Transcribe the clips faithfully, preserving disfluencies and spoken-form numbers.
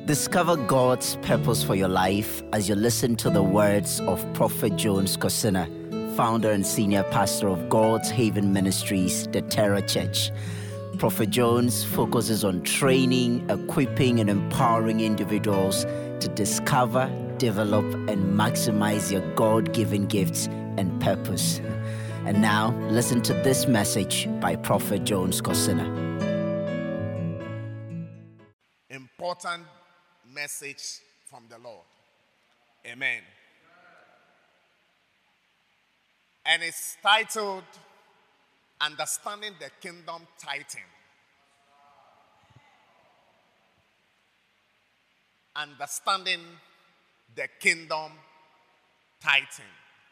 Discover God's purpose for your life as you listen to the words of Prophet Jones Kosina, founder and senior pastor of God's Haven Ministries, the Terra Church. Prophet Jones focuses on training, equipping, and empowering individuals to discover, develop, and maximize your God-given gifts and purpose. And now, listen to this message by Prophet Jones Kosina. Important message from the Lord. Amen. And it's titled, Understanding the Kingdom Titan. Understanding the Kingdom Titan.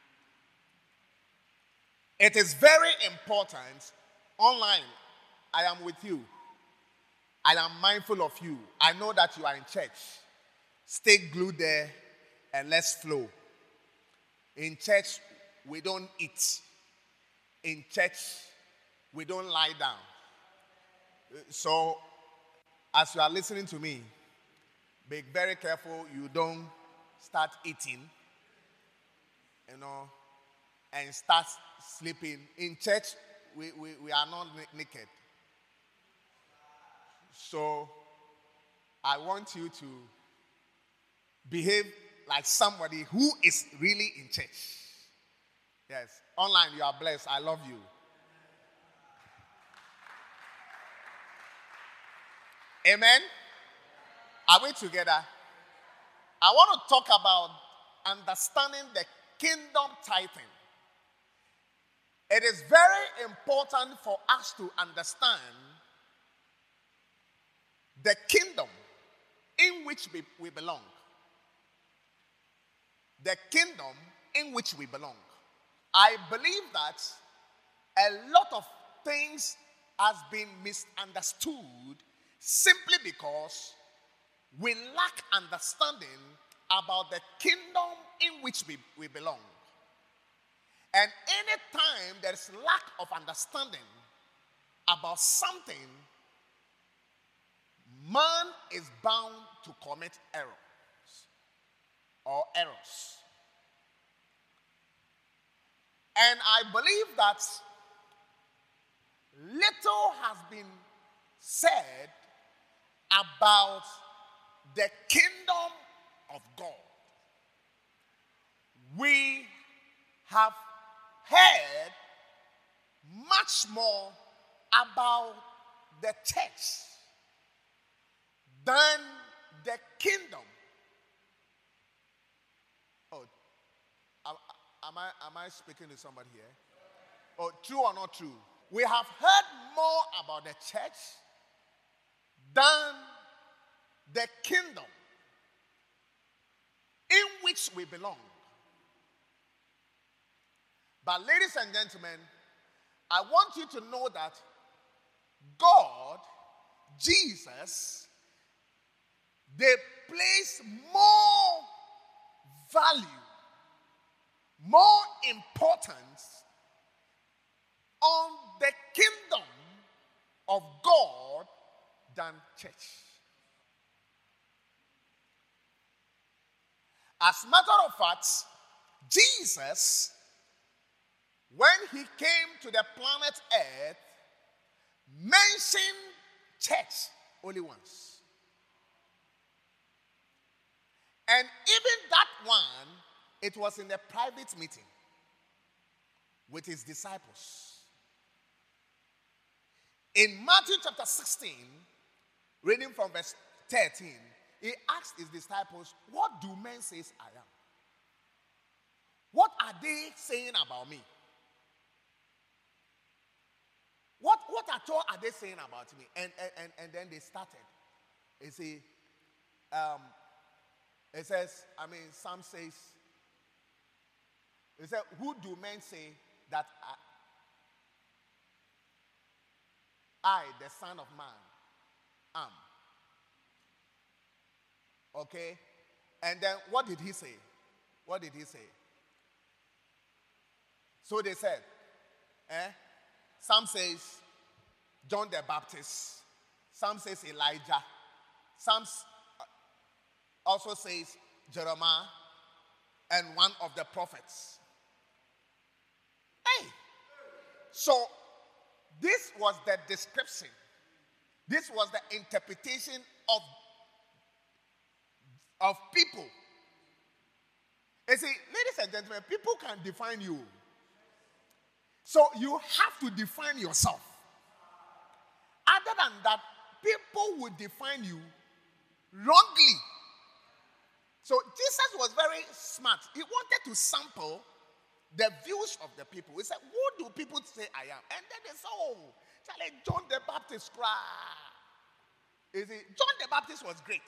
It is very important. Online, I am with you. I am mindful of you. I know that you are in church. Stay glued there and let's flow. In church, we don't eat. In church, we don't lie down. So, as you are listening to me, be very careful you don't start eating, you know, and start sleeping. In church, we, we, we are not naked. So, I want you to behave like somebody who is really in church. Yes. Online, you are blessed. I love you. Amen. Are we together? I want to talk about understanding the kingdom titan. It is very important for us to understand the kingdom in which we, we belong. The kingdom in which we belong. I believe that a lot of things has been misunderstood simply because we lack understanding about the kingdom in which we, we belong. And anytime there is lack of understanding about something, man is bound to commit errors or errors. And I believe that little has been said about the kingdom of God. We have heard much more about the church than the kingdom. Oh, am I, am I speaking to somebody here? Oh, true or not true? We have heard more about the church than the kingdom in which we belong. But ladies and gentlemen, I want you to know that God, Jesus, they place more value, more importance on the kingdom of God than church. As a matter of fact, Jesus, when he came to the planet Earth, mentioned church only once. And even that one, it was in a private meeting with his disciples. In Matthew chapter sixteen, reading from verse thirteen, he asked his disciples, what do men say I am? What are they saying about me? What, what at all are they saying about me? And, and, and then they started. You see, um, it says, I mean, some says, it said, who do men say that I, I, the Son of Man, am? Okay? And then what did he say? What did he say? So they said, eh? Some says John the Baptist. Some says Elijah. Some also says Jeremiah and one of the prophets. Hey! So, this was the description. This was the interpretation of, of people. You see, ladies and gentlemen, people can define you. So you have to define yourself. Other than that, people would define you wrongly. So Jesus was very smart. He wanted to sample the views of the people. He said, who do people say I am? And then they said, oh, Charlie, John the Baptist cry. You see, John the Baptist was great.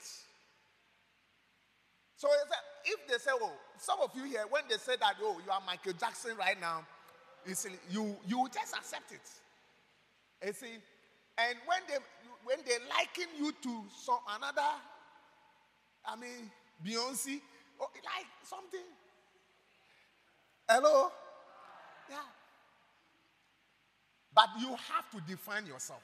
So he said, if they say, oh, some of you here, when they say that, oh, you are Michael Jackson right now, you see, you, you just accept it. You see, and when they when they liken you to some another, I mean, Beyonce, or like something. Hello? Yeah. But you have to define yourself.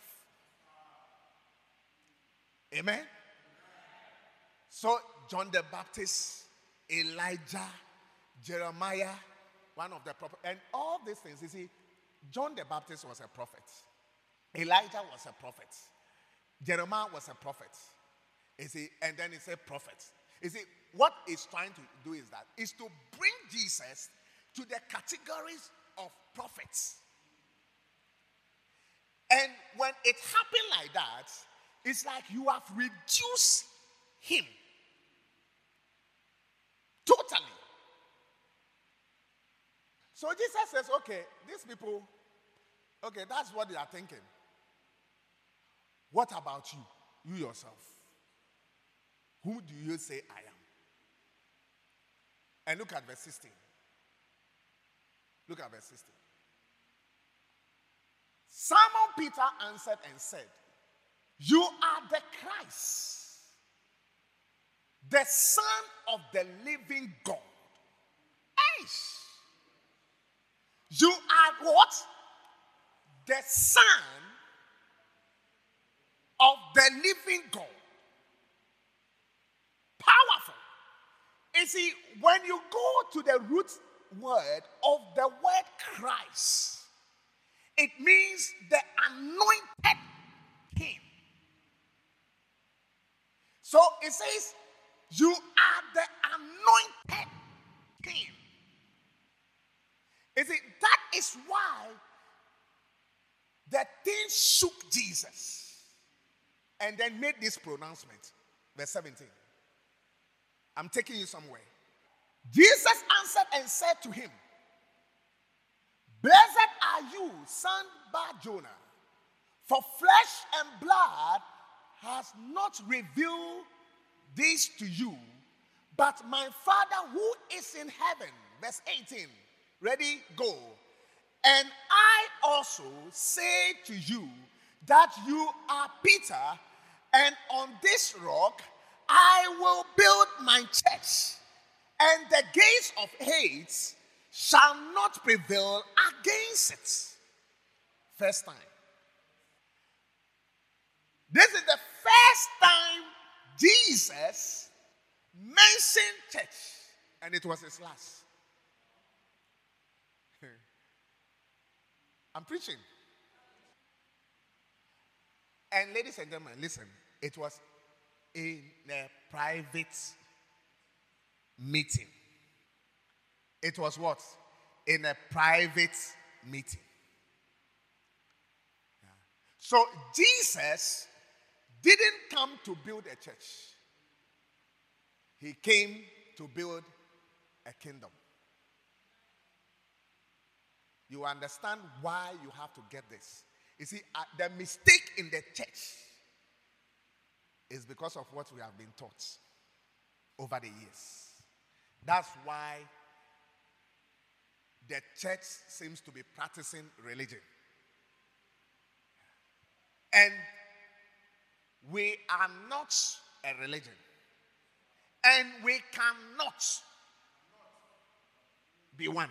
Amen? So, John the Baptist, Elijah, Jeremiah, one of the prophets, and all these things. You see, John the Baptist was a prophet. Elijah was a prophet. Jeremiah was a prophet. You see, and then he said prophet. You see, what he's trying to do is that is to bring Jesus to the categories of prophets. And when it happened like that, it's like you have reduced him totally. So Jesus says, okay, these people, okay, that's what they are thinking. What about you? You yourself. Who do you say I am? And look at verse sixteen. Look at verse sixteen. Simon Peter answered and said, you are the Christ, the Son of the living God. Eish. You are what? The Son of the living God. Powerful. You see, when you go to the root word of the word Christ, it means the anointed king. So it says, you are the anointed king. You see, that is why the thing shook Jesus. And then made this pronouncement. Verse seventeen. I'm taking you somewhere. Jesus answered and said to him, blessed are you, son Bar-Jonah, for flesh and blood has not revealed this to you, but my Father who is in heaven. Verse eighteen. Ready? Go. And I also say to you that you are Peter, and on this rock I will build my church, and the gates of Hades shall not prevail against it. First time. This is the first time Jesus mentioned church, and it was his last. I'm preaching. And ladies and gentlemen, listen, it was in a private meeting. It was what? In a private meeting. Yeah. So Jesus didn't come to build a church. He came to build a kingdom. You understand why you have to get this. You see, uh, the mistake in the church is because of what we have been taught over the years. That's why the church seems to be practicing religion. And we are not a religion. And we cannot be one.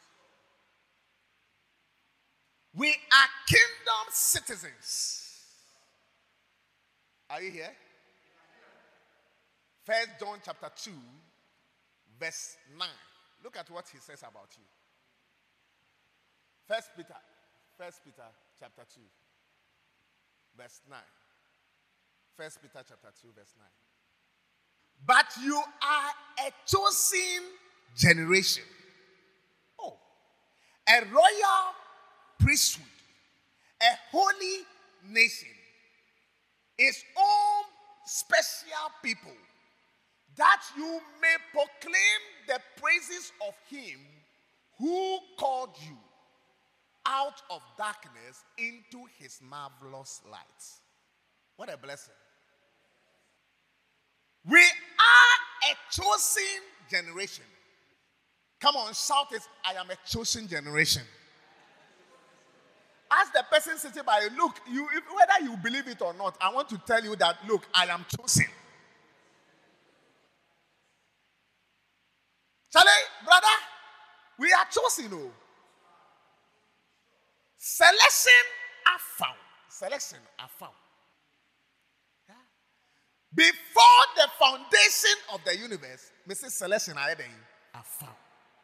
We are kingdom citizens. Are you here? First John chapter two, verse nine. Look at what he says about you. First Peter, First Peter chapter two, verse nine. First Peter chapter two, verse nine. But you are a chosen generation. Oh, a royal priesthood, a holy nation, his own special people, that you may proclaim the praises of him who called you out of darkness into his marvelous light. What a blessing. We are a chosen generation. Come on, shout it. I am a chosen generation. Ask the person sitting by you, look, you, if, whether you believe it or not, I want to tell you that, look, I am chosen. Charlie, brother, we are chosen. Oh. Selection are found. Selection are found. Yeah. Before the foundation of the universe, Missus Selection are found.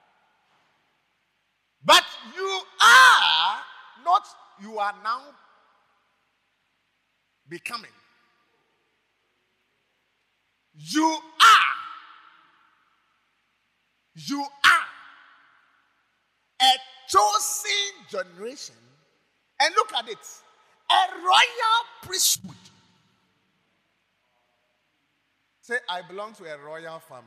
But you are not, you are now becoming. You are. You are a chosen generation. And look at it. A royal priesthood. Say, I belong to a royal family.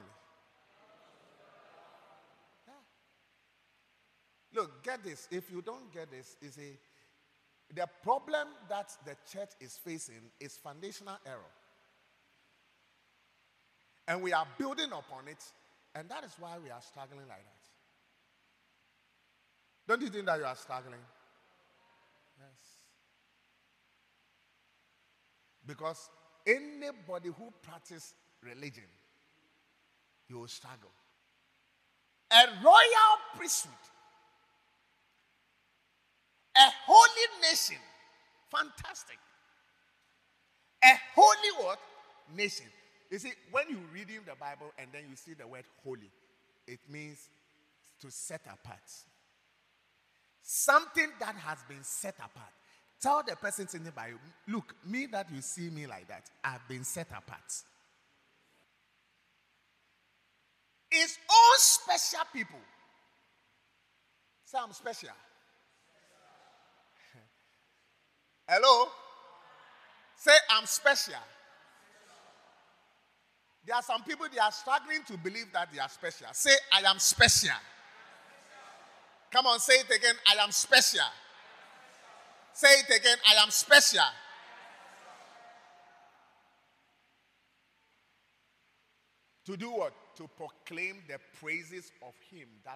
Yeah. Look, get this. If you don't get this, is a the problem that the church is facing is foundational error. And we are building upon it, and that is why we are struggling like that. Don't you think that you are struggling? Yes. Because anybody who practices religion, you will struggle. A royal priesthood, a holy nation, fantastic. A holy what? Nation. You see, when you read in the Bible and then you see the word holy, it means to set apart. Something that has been set apart. Tell the person sitting by you, look, me that you see me like that, I've been set apart. It's all special people. Say, I'm special. Hello? Say, I'm special. There are some people, they are struggling to believe that they are special. Say, I am special. Come on, say it again. I am special. Say it again. I am special. To do what? To proclaim the praises of him that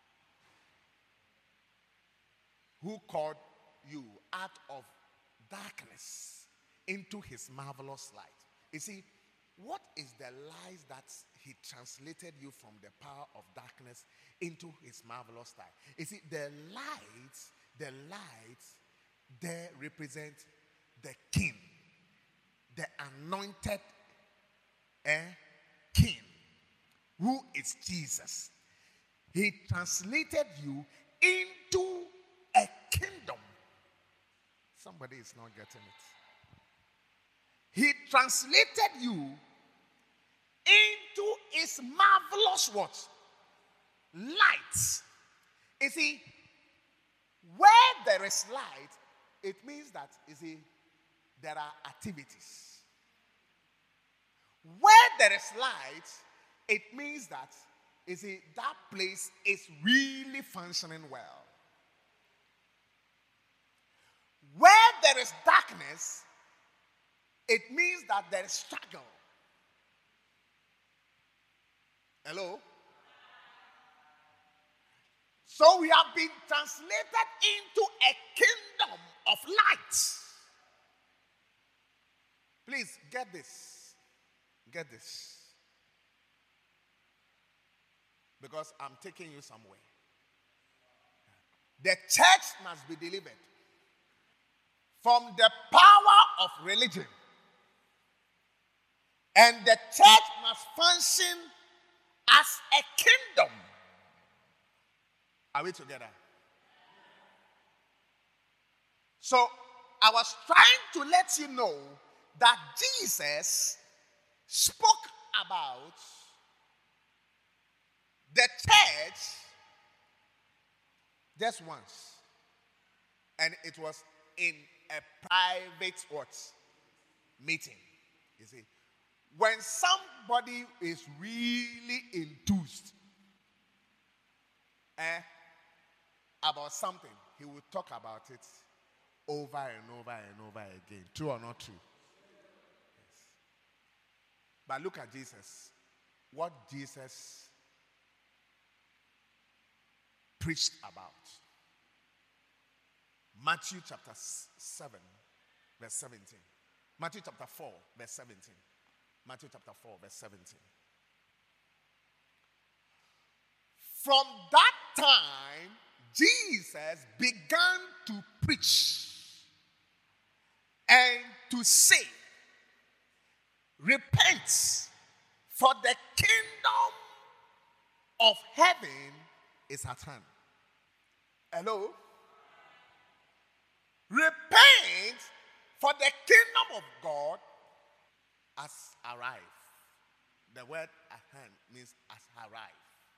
who called you out of darkness into his marvelous light. You see, what is the lies that he translated you from the power of darkness into his marvelous light? You see, the light, the light there represent the king, the anointed eh, king, who is Jesus. He translated you into a kingdom. Somebody is not getting it. He translated you into his marvelous what? Light. You see, where there is light, it means that, you see, there are activities. Where there is light, it means that, you see, that place is really functioning well. Where there is darkness, it means that there is struggle. Hello? So we have been translated into a kingdom of light. Please get this. Get this. Because I'm taking you somewhere. The church must be delivered from the power of religion And the church must function as a kingdom. Are we together? So I was trying to let you know that Jesus spoke about the church just once. And it was in a private what? Meeting. You see, when somebody is really enthused eh, about something, he will talk about it over and over and over again. True or not true? Yes. But look at Jesus. What Jesus preached about. Matthew chapter seven, verse seventeen. Matthew chapter four, verse seventeen. Matthew chapter four, verse seventeen. From that time, Jesus began to preach and to say, repent, for the kingdom of heaven is at hand. Hello? Repent, for the kingdom of God has arrived. The word at hand means has arrived.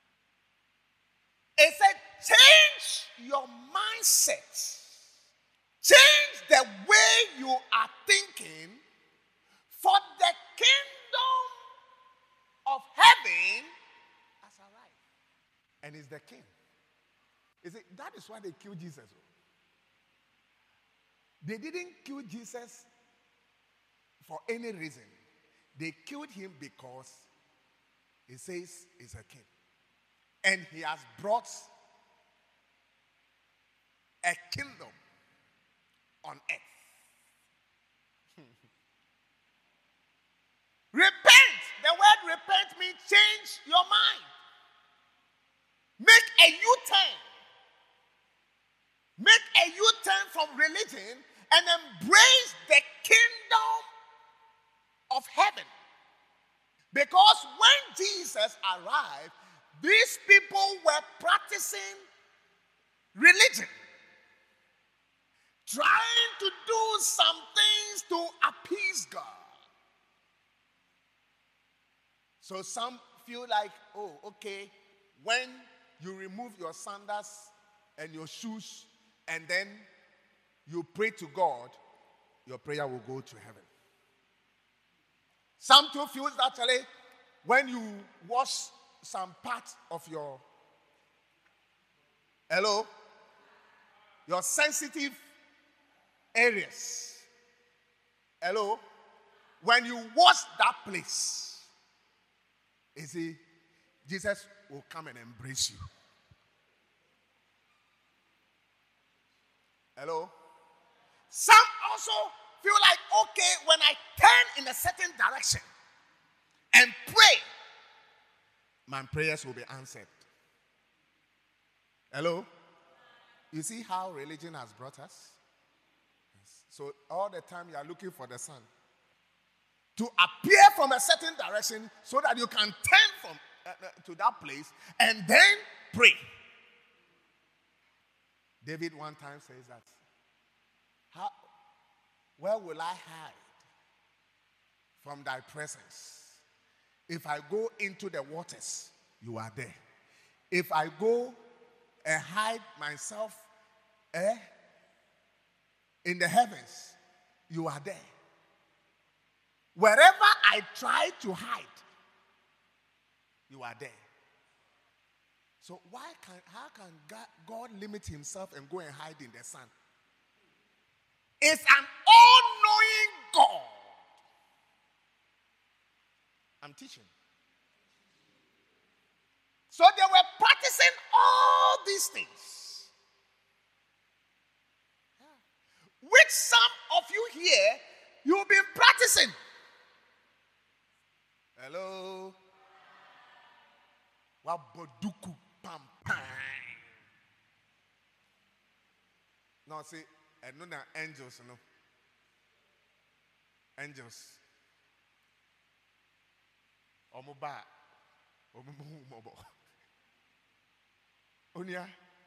It said, change your mindset. Change the way you are thinking, for the kingdom of heaven has arrived. And is the king. Is it, that is why they killed Jesus. They didn't kill Jesus for any reason. They killed him because he says he's a king. And he has brought a kingdom on earth. Repent. The word repent means change your mind. Make a U-turn. Make a U-turn from religion and embrace the kingdom of heaven. Because when Jesus arrived, these people were practicing religion, trying to do some things to appease God. So some feel like, oh, okay, when you remove your sandals and your shoes and then you pray to God, your prayer will go to heaven. Some too feel that actually when you wash some part of your, hello, your sensitive areas, hello, when you wash that place, you see, Jesus will come and embrace you. Hello? Some also feel like, okay, when I turn in a certain direction and pray, my prayers will be answered. Hello? You see how religion has brought us? Yes. So all the time you are looking for the sun to appear from a certain direction so that you can turn from uh, uh, to that place and then pray. David one time says that, how, where will I hide from thy presence? If I go into the waters, you are there. If I go and hide myself eh, in the heavens, you are there. Wherever I try to hide, you are there. So why can how can God, God limit himself and go and hide in the sun? It's an all-knowing God. I'm teaching. So they were practicing all these things, which some of you here, you've been practicing. Hello? Waboduku pam pam. No, see, I know that angels, no. Angels. Omoba. Omobo. Onia.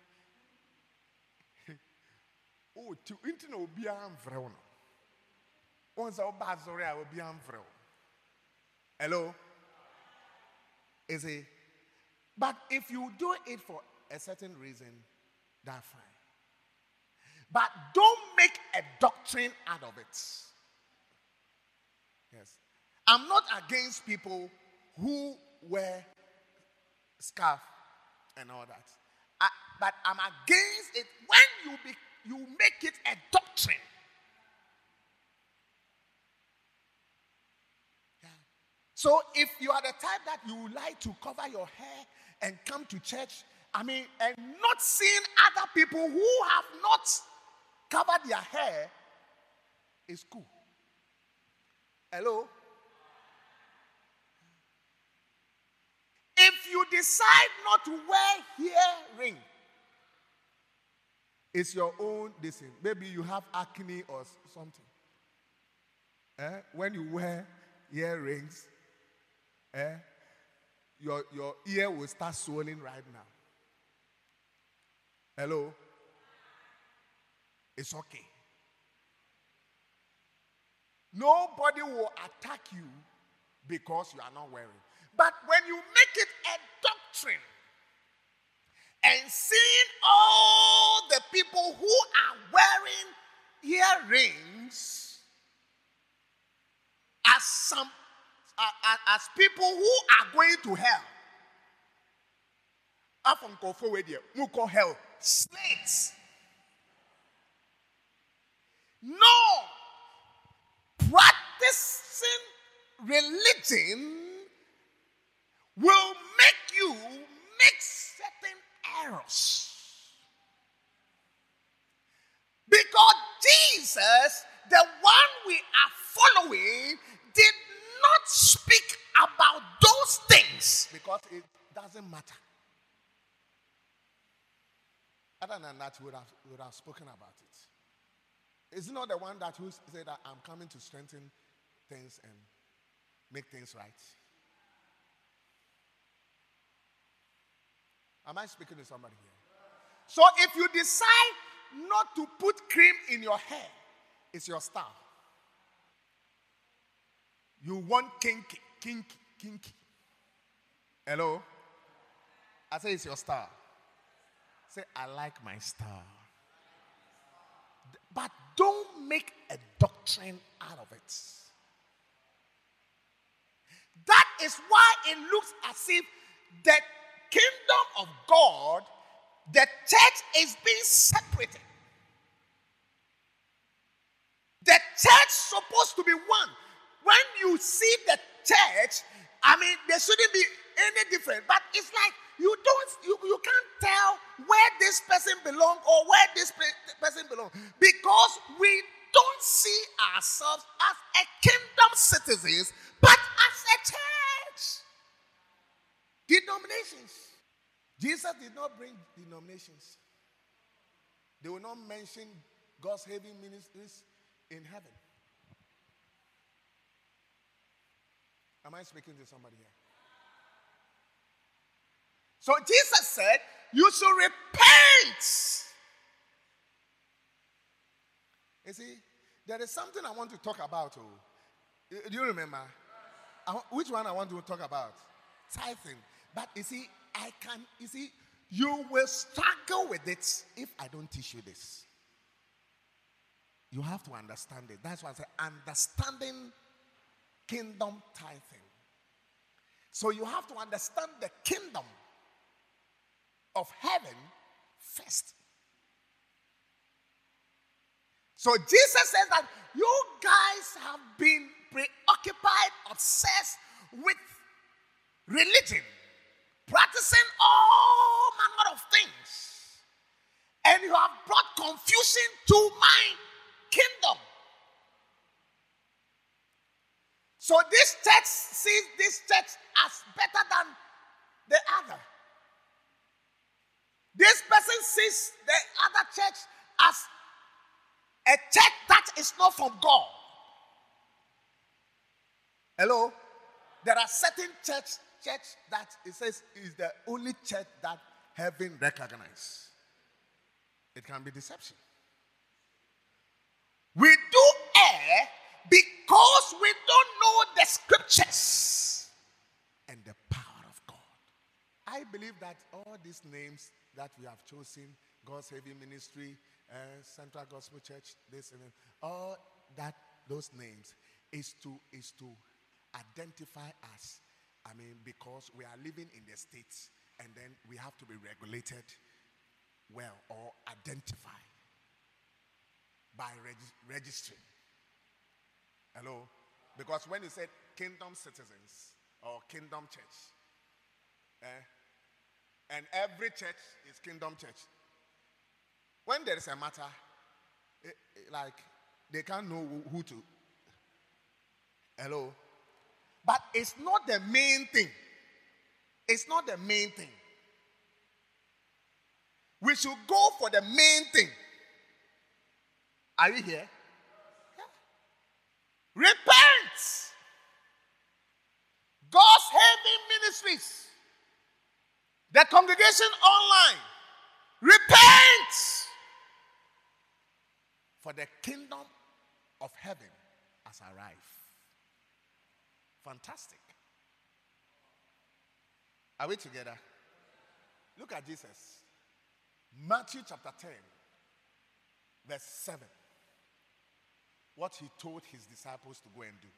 Oh, to into obi amfre wo no. Once oba sorry I will be amfre wo. Hello? Is it? But if you do it for a certain reason, that's fine. But don't make a doctrine out of it. Yes. I'm not against people who wear scarf and all that. I, but I'm against it when you, be, you make it a doctrine. Yeah. So if you are the type that you like to cover your hair and come to church, I mean, and not seeing other people who have not covered their hair, is cool. Hello? If you decide not to wear earring, it's your own decision. Maybe you have acne or something. Eh? When you wear earrings, eh? your, your ear will start swelling right now. Hello? It's okay. Nobody will attack you because you are not wearing. But when you make it a doctrine and seeing all the people who are wearing earrings as some uh, as people who are going to hell. Afon go forward here, who call hell slates. No, practicing religion will make you make certain errors. Because Jesus, the one we are following, did not speak about those things because it doesn't matter. Other than that, we would have, we would have spoken about it. Is it not the one that who said that I'm coming to strengthen things and make things right? Am I speaking to somebody here? So if you decide not to put cream in your hair, it's your style. You want kinky, kinky, kinky. Hello? I say it's your style. Say, I like my style. But don't make a doctrine out of it. That is why it looks as if the kingdom of God, the church is being separated. The church is supposed to be one. When you see the church, I mean, there shouldn't be any difference. But it's like you don't, you, you can't tell where this person belongs or where this person belongs. Because we don't see ourselves as a kingdom citizens, but as a church. Denominations. Jesus did not bring denominations. They will not mention God's heavy ministries in heaven. Am I speaking to somebody here? So Jesus said, you should repent. You see, there is something I want to talk about. Oh. Do you remember? I, which one I want to talk about? Tithing. But you see, I can, you see, you will struggle with it if I don't teach you this. You have to understand it. That's why I say understanding kingdom tithing. So you have to understand the kingdom of heaven first. So Jesus says that you guys have been preoccupied, obsessed with religion, practicing all manner of things, and you have brought confusion to my kingdom. So this church sees this church as better than the other. This person sees the other church as a church that is not from God. Hello? there are certain church church that it says is the only church that heaven recognizes. It can be deception. We do err because we don't know the scriptures and the power of God. I believe that all these names that we have chosen, God's Saving Ministry, uh, Central Gospel Church, this and that, all that those names is to is to identify us. I mean, because we are living in the States, and then we have to be regulated well or identified by reg- registering. Hello? Because when you said kingdom citizens or kingdom church, eh, and every church is kingdom church, when there is a matter, it, it, like they can't know who, who to. Hello? But it's not the main thing. It's not the main thing. We should go for the main thing. Are you here? Yeah. Repent. God's Haven Ministries. The congregation online. Repent. For the kingdom of heaven has arrived. Fantastic. Are we together? Look at Jesus. Matthew chapter ten, verse seven. What he told his disciples to go and do.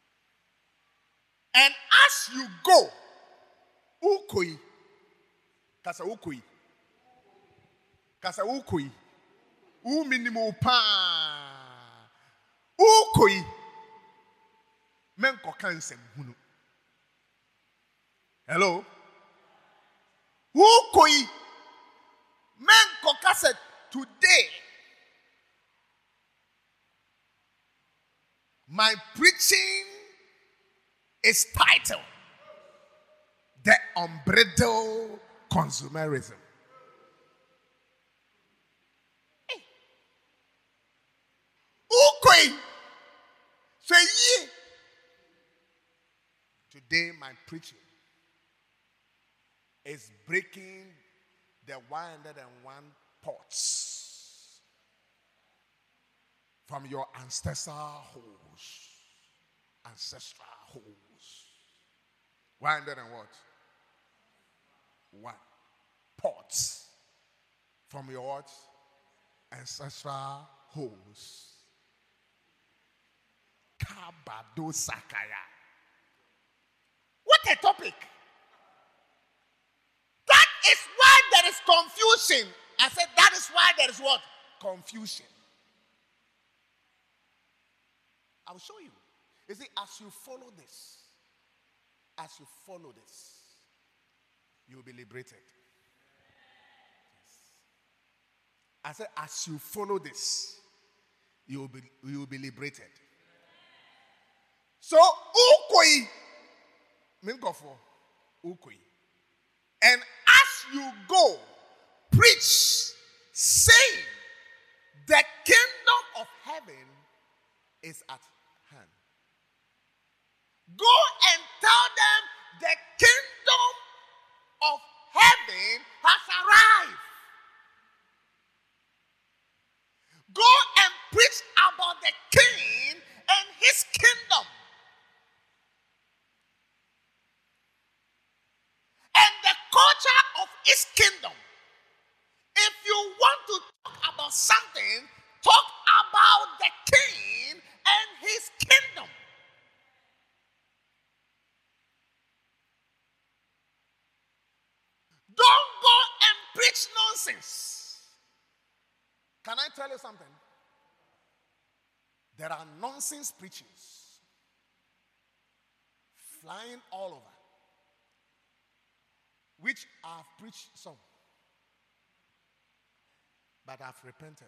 And as you go, ukoi, kasa ukoi, kasa ukoi, u minimo pa, ukoi, menko kansem hunu. Hello? Ukoi, menko kasa today. My preaching is titled The Unbridled Consumerism. Hey. Ukoi. So ye. Today my preaching is breaking the one hundred one pots from your ancestral holes. Ancestral holes. one hundred and what? One. Pots. From your what? Ancestral holes. Kabado Sakaya. What a topic. That is why there is confusion. I said that is why there is what? Confusion. I'll show you. You see, as you follow this, as you follow this, you'll be liberated. Yes. I said, as you follow this, you'll be, you'll be liberated. So, ukoi, minkofo, ukoi. And as you go, preach, saying, the kingdom of heaven is at hand. Go and tell them the kingdom of heaven has arrived. Go and preach about the king and his kingdom. And the culture of his kingdom. If you want to talk about something, talk about the king and his kingdom. Don't go and preach nonsense. Can I tell you something? There are nonsense preachings flying all over, which I've preached some, but I've repented.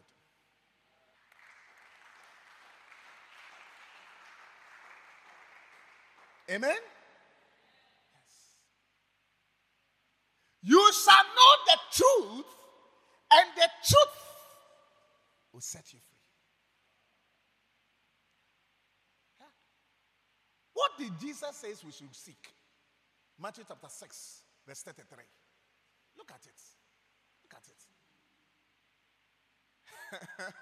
Amen? Yes. You shall know the truth, and the truth will set you free. Yeah. What What did Jesus say we should seek? Matthew chapter six, verse thirty-three. Look at it. Look at it.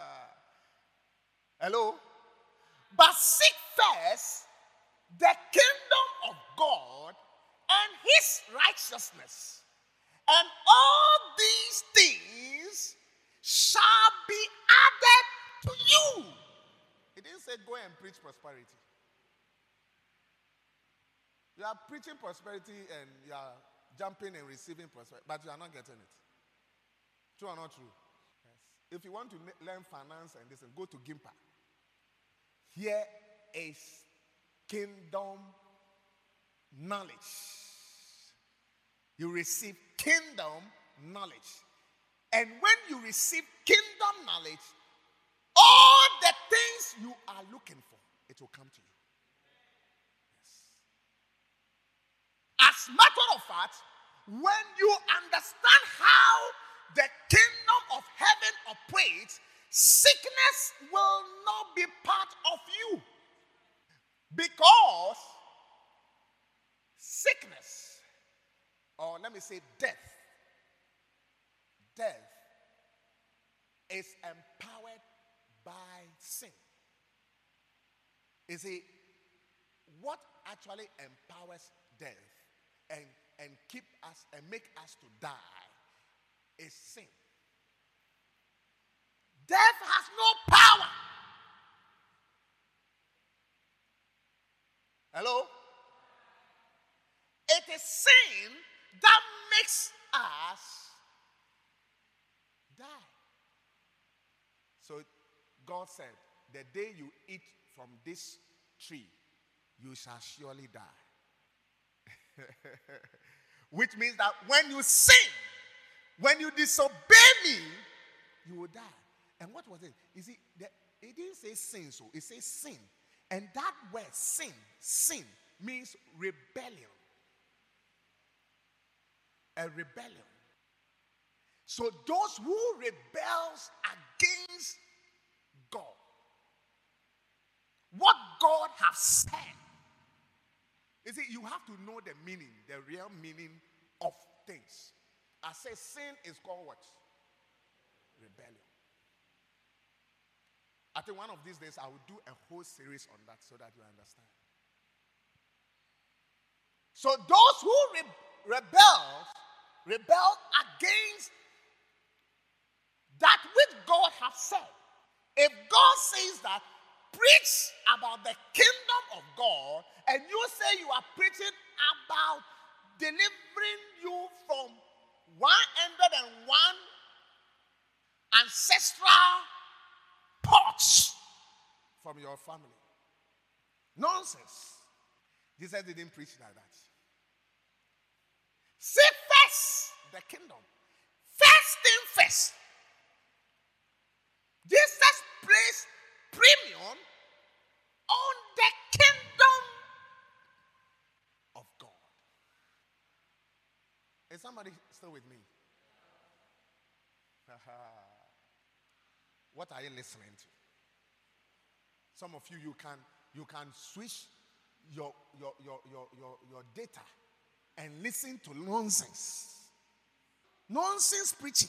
Hello? But seek first the kingdom of God and his righteousness, and all these things shall be added to you. He didn't say go and preach prosperity. You are preaching prosperity and you are jumping and receiving prosperity, but you are not getting it. True or not true? Yes. If you want to learn finance and this, go to Gimpa. Here is kingdom knowledge. You receive kingdom knowledge. And when you receive kingdom knowledge, all the things you are looking for, it will come to you. As a matter of fact, when you understand how the kingdom of heaven operates, sickness will not be part of you. Because sickness, or let me say death, death is empowered by sin. You see, what actually empowers death and, and keep us and make us to die is sin. Death has no power. Hello? It is sin that makes us die. So God said, the day you eat from this tree, you shall surely die. Which means that when you sin, when you disobey me, you will die. And what was it? You see, the, it didn't say sin, so it says sin. And that word sin, sin, means rebellion. A rebellion. So those who rebels against God, what God has said, you see, you have to know the meaning, the real meaning of things. I say sin is called what? Rebellion. I think one of these days I will do a whole series on that so that you understand. So those who re- rebel, rebel against that which God has said. If God says that, preach about the kingdom of God, and you say you are preaching about delivering you from one hundred one ancestral pots from your family. Nonsense. Jesus didn't preach like that. Seek first the kingdom. First thing first. Jesus placed premium on the kingdom of God. Is somebody still with me? What are you listening to? Some of you, you can you can switch your your your your your, your data and listen to nonsense. Nonsense preaching.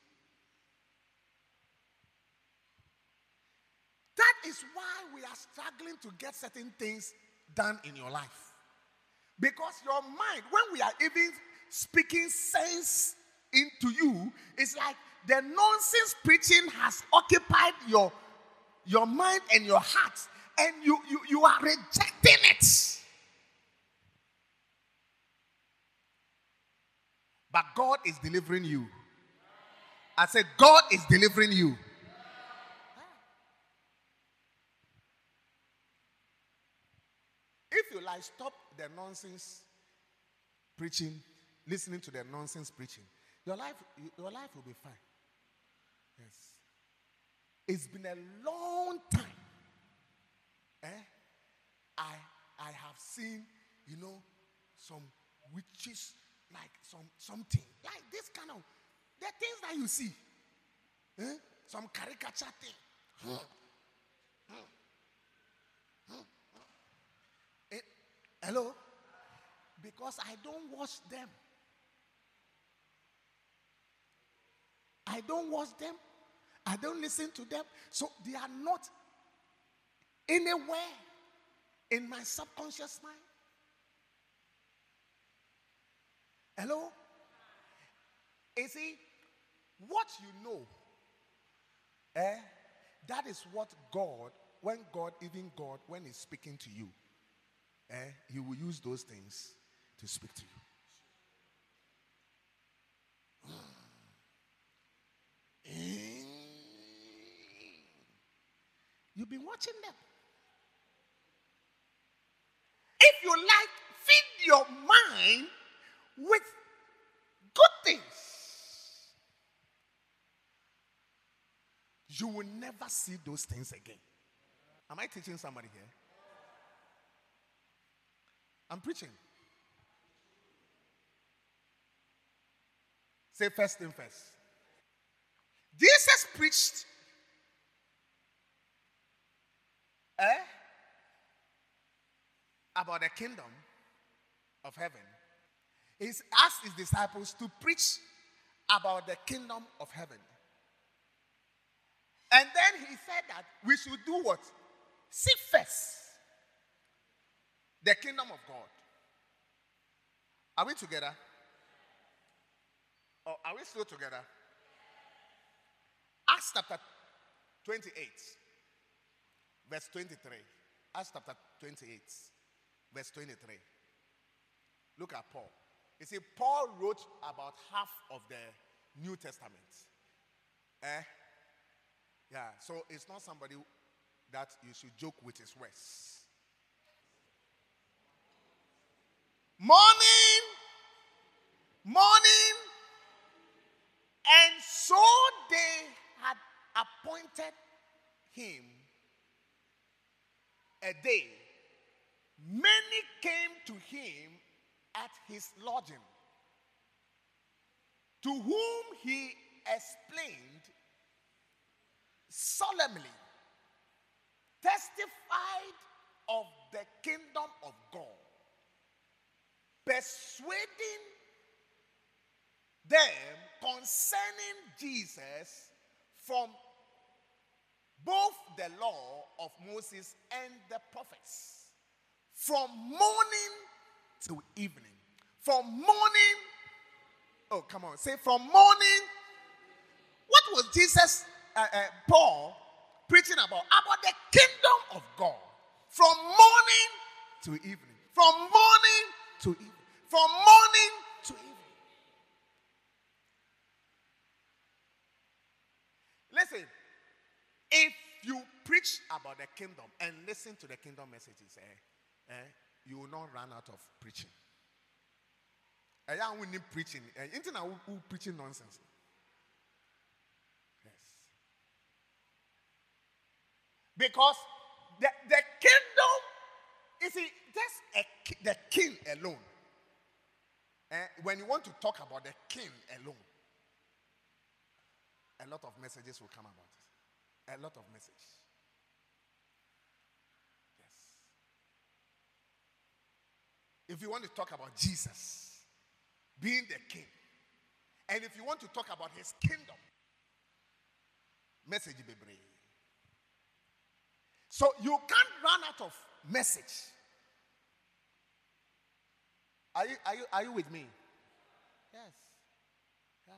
That is why we are struggling to get certain things done in your life. Because your mind, when we are even speaking sense into you, it's like the nonsense preaching has occupied your, your mind and your heart, and you, you, you are rejecting it. But God is delivering you. I said, God is delivering you. If you like, stop the nonsense preaching, listening to the nonsense preaching, your life, your life will be fine. Yes. It's been a long time. Eh? I I have seen, you know, some witches, like some something, like this kind of, the things that you see. Eh? Some caricature thing. Hello? Because I don't watch them. I don't watch them. I don't listen to them. So they are not anywhere in my subconscious mind. Hello? You see, what you know, eh, that is what God, when God, even God, when He's speaking to you, eh, He will use those things to speak to you. You've been watching them. If you like, feed your mind with good things. You will never see those things again. Am I teaching somebody here? I'm preaching. Say first thing first. Jesus preached eh, about the kingdom of heaven. He's asked his disciples to preach about the kingdom of heaven. And then he said that we should do what? Seek first the kingdom of God. Are we together? Or are we still together? Acts chapter twenty-eight, verse twenty-three. Acts chapter twenty-eight, verse twenty-three. Look at Paul. You see, Paul wrote about half of the New Testament. Eh? Yeah, so it's not somebody that you should joke with his words. Morning, morning, and so they had appointed him a day. Many came to him at his lodging, to whom he explained solemnly, testified of the kingdom of God, persuading them concerning Jesus from both the law of Moses and the prophets, from morning to evening. From morning, oh come on, say from morning. What was Jesus, uh, uh, Paul, preaching about? About the kingdom of God. From morning to evening. From morning to evening. From morning to evening. Listen, if you preach about the kingdom and listen to the kingdom messages, eh, eh, you will not run out of preaching. I am winning preaching. Internet who preaching nonsense. Yes. Because the, the kingdom, you see, just a, the king alone. Eh, when you want to talk about the king alone, a lot of messages will come about it. A lot of messages. Yes. If you want to talk about Jesus being the king, and if you want to talk about his kingdom, message be brave. So you can't run out of message. Are you, are you, are you with me? Yes. Yeah.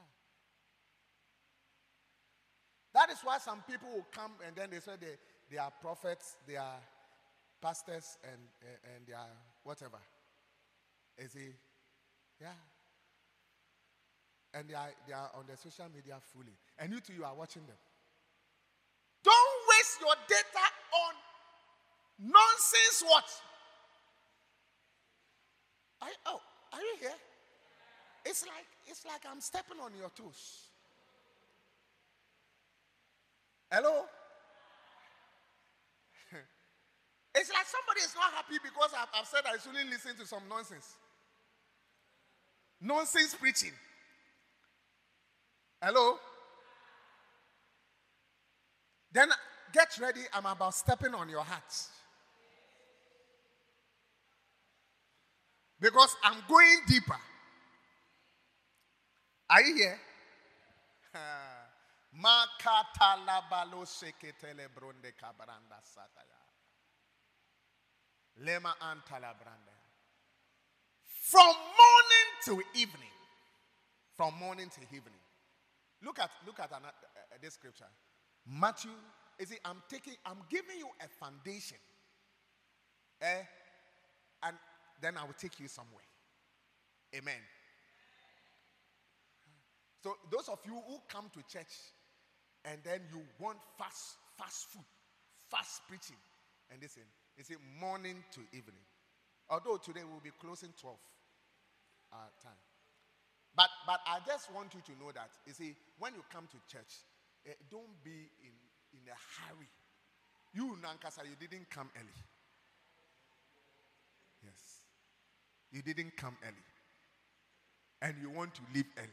That is why some people will come and then they say they, they are prophets, they are pastors, and, and they are whatever. You see? Yeah. And they are, they are on the social media fully. And you too, you are watching them. Don't waste your data on nonsense what? Are, oh, are you here? It's like, it's like I'm stepping on your toes. Hello? It's like somebody is not happy because I've, I've said I shouldn't listen to some nonsense. Nonsense preaching. Hello? Then get ready. I'm about stepping on your heart. Because I'm going deeper. Are you here? Makatalabalo seketele bronde kabranda sataya. Lema antala branda. From morning to evening. From morning to evening. Look at look at another, uh, this scripture. Matthew, is it? I'm taking, I'm giving you a foundation, eh? And then I will take you somewhere. Amen. So those of you who come to church and then you want fast, fast food, fast preaching, and listen, it's a morning to evening. Although today we'll be closing twelve uh, time. But but I just want you to know that, you see, when you come to church, eh, don't be in, in a hurry. You, Nankasa, you didn't come early. Yes. You didn't come early. And you want to leave early.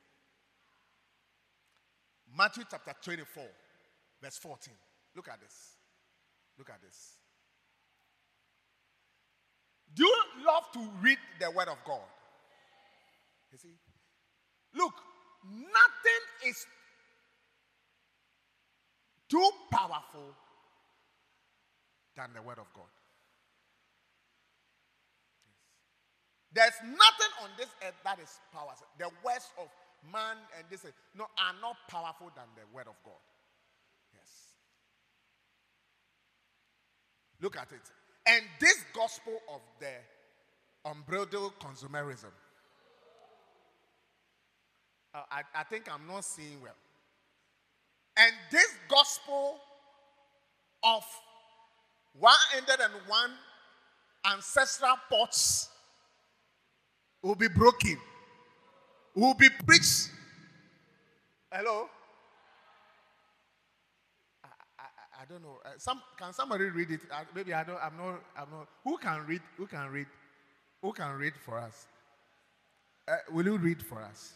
Matthew chapter twenty-four, verse fourteen. Look at this. Look at this. Do you love to read the word of God? You see? Look, nothing is too powerful than the word of God. Yes. There's nothing on this earth that is powerful. The words of man and this no are not powerful than the word of God. Yes. Look at it. And this gospel of the unbridled consumerism. Uh, I, I think I'm not seeing well. And this gospel of one hundred one ancestral pots will be broken, will be preached. Hello? I, I, I don't know. Uh, some can somebody read it? Uh, maybe I don't. I'm not. I'm not. Who can read? Who can read? Who can read for us? Uh, will you read for us?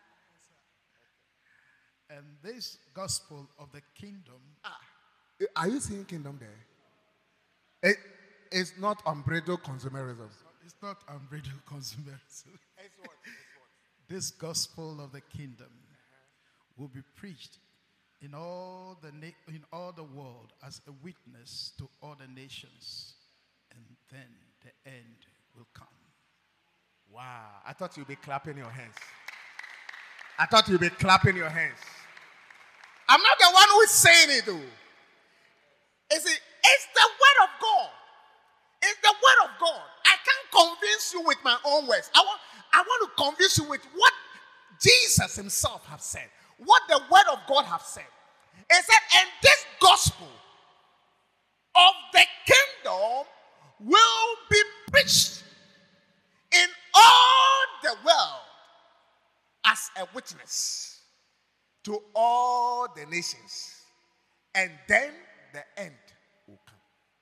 And this gospel of the kingdom. Ah, are you seeing kingdom there? It, it's not unbridled consumerism. It's not unbridled consumerism. It's what? It's what? This gospel of the kingdom uh-huh. will be preached in all the na- in all the world as a witness to all the nations, and then the end will come. Wow! I thought you'd be clapping your hands. I thought you'd be clapping your hands. I'm not the one who is saying it, though. It's, it, it's the word of God. It's the word of God. I can't convince you with my own words. I want, I want to convince you with what Jesus himself has said. What the word of God has said. He said, and this gospel of the kingdom will be preached in all the world as a witness to all the nations, and then the end will come.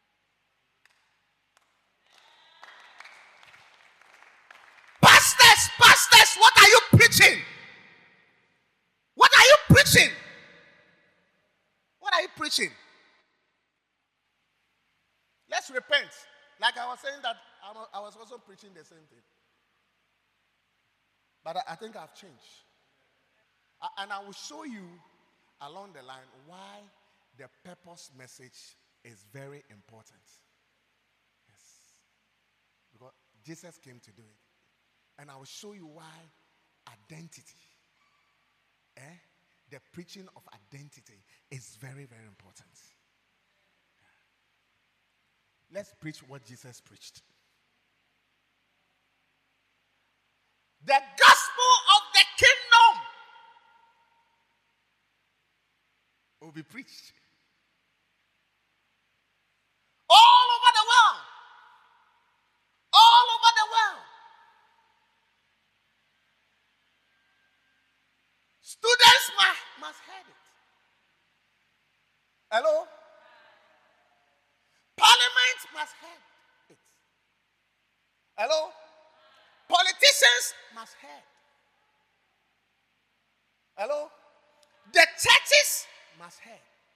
Pastors, pastors, what are you preaching? What are you preaching? What are you preaching? Let's repent. Like I was saying that I was also preaching the same thing. But I think I've changed. And I will show you along the line why the purpose message is very important. Yes. Because Jesus came to do it. And I will show you why identity, eh? the preaching of identity is very, very important. Let's preach what Jesus preached. The gospel of the kingdom will be preached all over the world. All over the world. Students must, must hear it. Hello? Parliament must hear it. Hello? Politicians must hear it. Hello? The churches must hear.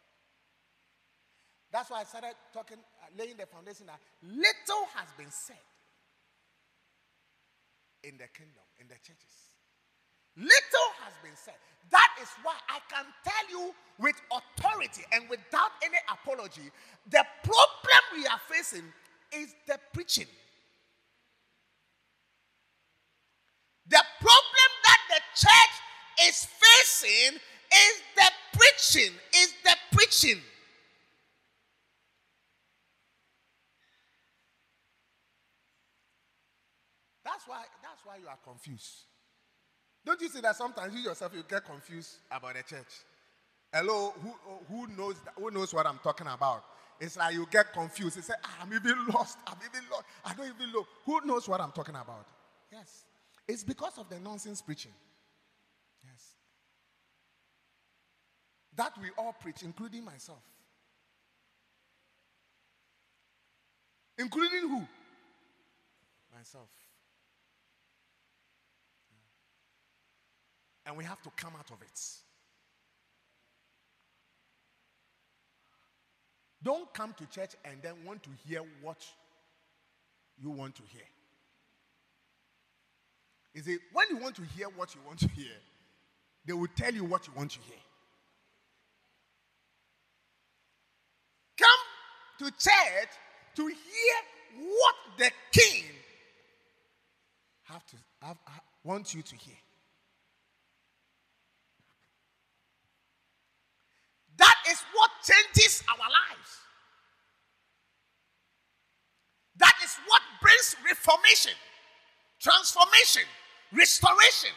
That's why I started talking, uh, laying the foundation that little has been said. in the kingdom, in the churches. Little has been said. That is why I can tell you with authority and without any apology, the problem we are facing is the preaching. The problem that the church is facing is the preaching, is the preaching. That's why, that's why you are confused. Don't you see that sometimes you yourself you get confused about the church? Hello, who who knows who knows what I'm talking about? It's like you get confused. You say, ah, I'm even lost. I'm even lost. I don't even know. Who knows what I'm talking about? Yes. It's because of the nonsense preaching. Yes. That we all preach, including myself. Including who? Myself. And we have to come out of it. Don't come to church and then want to hear what you want to hear. Is it when you want to hear what you want to hear, they will tell you what you want to hear. Come to church to hear what the king have to have, have, wants you to hear. That is what changes our lives. That is what brings reformation, transformation, restoration.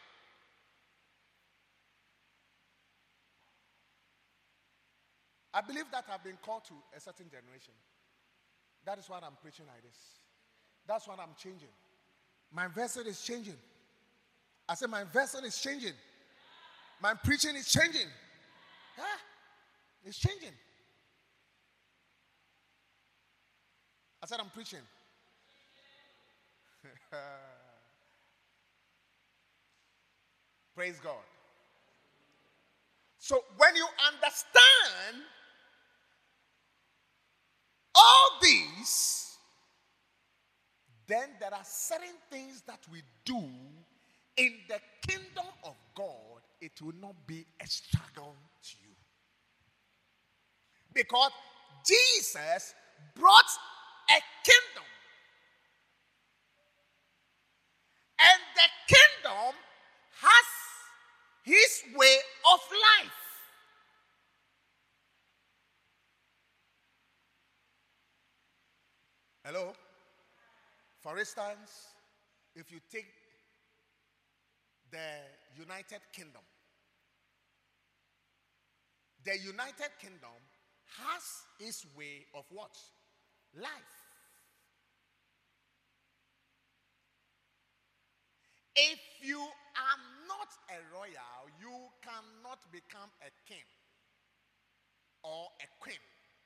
I believe that I've been called to a certain generation. That is what I'm preaching like this. That's what I'm changing. My vessel is changing. I said my vessel is changing. My preaching is changing. Yeah. It's changing. I said I'm preaching. Praise God. So when you understand all these, then there are certain things that we do in the kingdom of God. It will not be a struggle to you. Because Jesus brought a kingdom. And the kingdom has his way of life. Hello? For instance, if you take the United Kingdom, the United Kingdom has its way of what? Life. If you are not a royal, you cannot become a king or a queen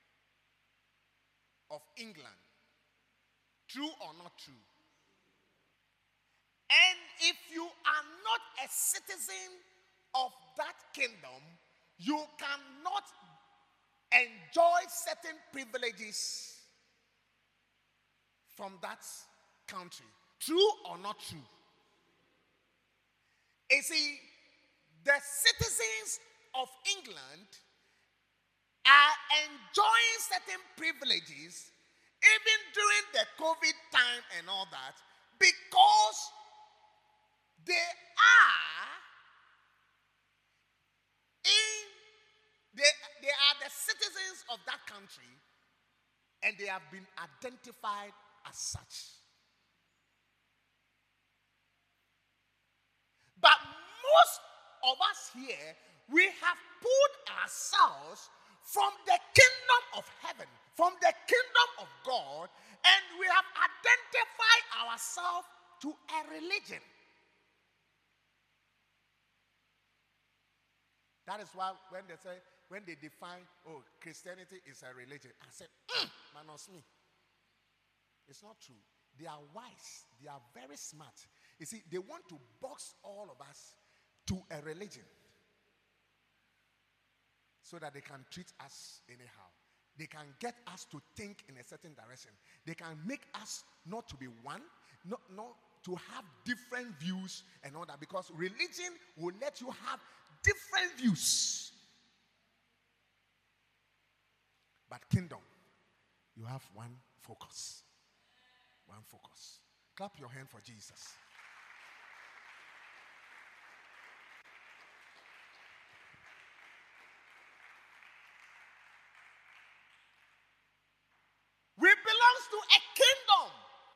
of England. True or not true? And if you are not a citizen of that kingdom, you cannot enjoy certain privileges from that country. True or not true? You see, the citizens of England are enjoying certain privileges even during the COVID time and all that, because they are in they, they are the citizens of that country, and they have been identified as such. But most of us here, we have pulled ourselves from the kingdom of heaven, from the kingdom of God, and we have identified ourselves to a religion. That is why when they say, when they define, oh, Christianity is a religion, I said, mm, manos me. It's not true. They are wise. They are very smart. You see, they want to box all of us to a religion so that they can treat us anyhow. They can get us to think in a certain direction. They can make us not to be one, not, not to have different views and all that, because religion will let you have different views. But kingdom, you have one focus. One focus. Clap your hand for Jesus. We belong to a kingdom.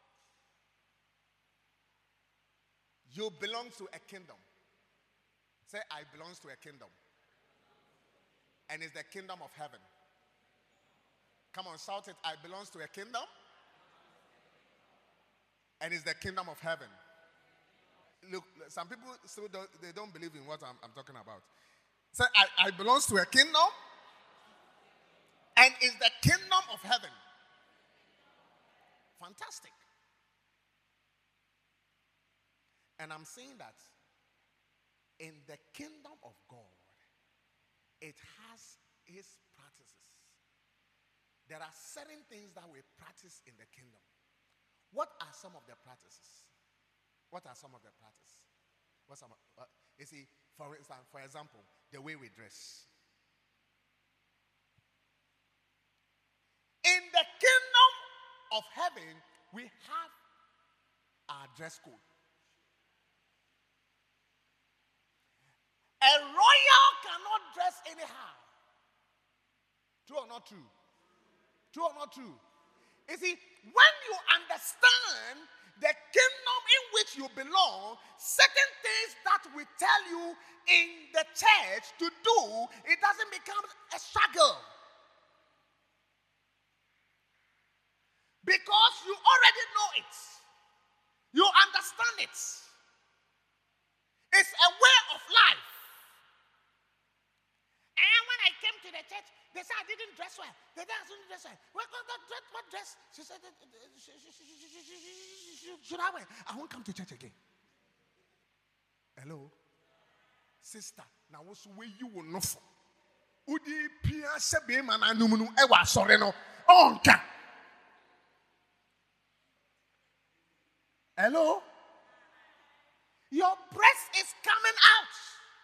You belong to a kingdom. Say, I belong to a kingdom. And it's the kingdom of heaven. Come on, shout it. I belong to a kingdom. And it's the kingdom of heaven. Look, some people still don't, they don't believe in what I'm, I'm talking about. Say, I, I belong to a kingdom. And it's the kingdom of heaven. Fantastic. And I'm saying that in the kingdom of God, it has its practices. There are certain things that we practice in the kingdom. What are some of the practices? What are some of the practices? What some? Uh, you see, for instance, for example, the way we dress. In the kingdom of heaven, we have our dress code. A royal cannot dress anyhow. True or not true? True or not true? You see, when you understand the kingdom in which you belong, certain things that we tell you in the church to do, it doesn't become a struggle. Because you already know it. You understand it. It's a way of life. And when I came to the church, they said I didn't dress well. They said I didn't dress well. What, what, what, what dress? She said, should I wear? I won't come to church again. Hello? Sister, now what's the way you will know for? Udi pia sebe mana numunu ewa sorry no. Onka. Hello? Your breast is coming out.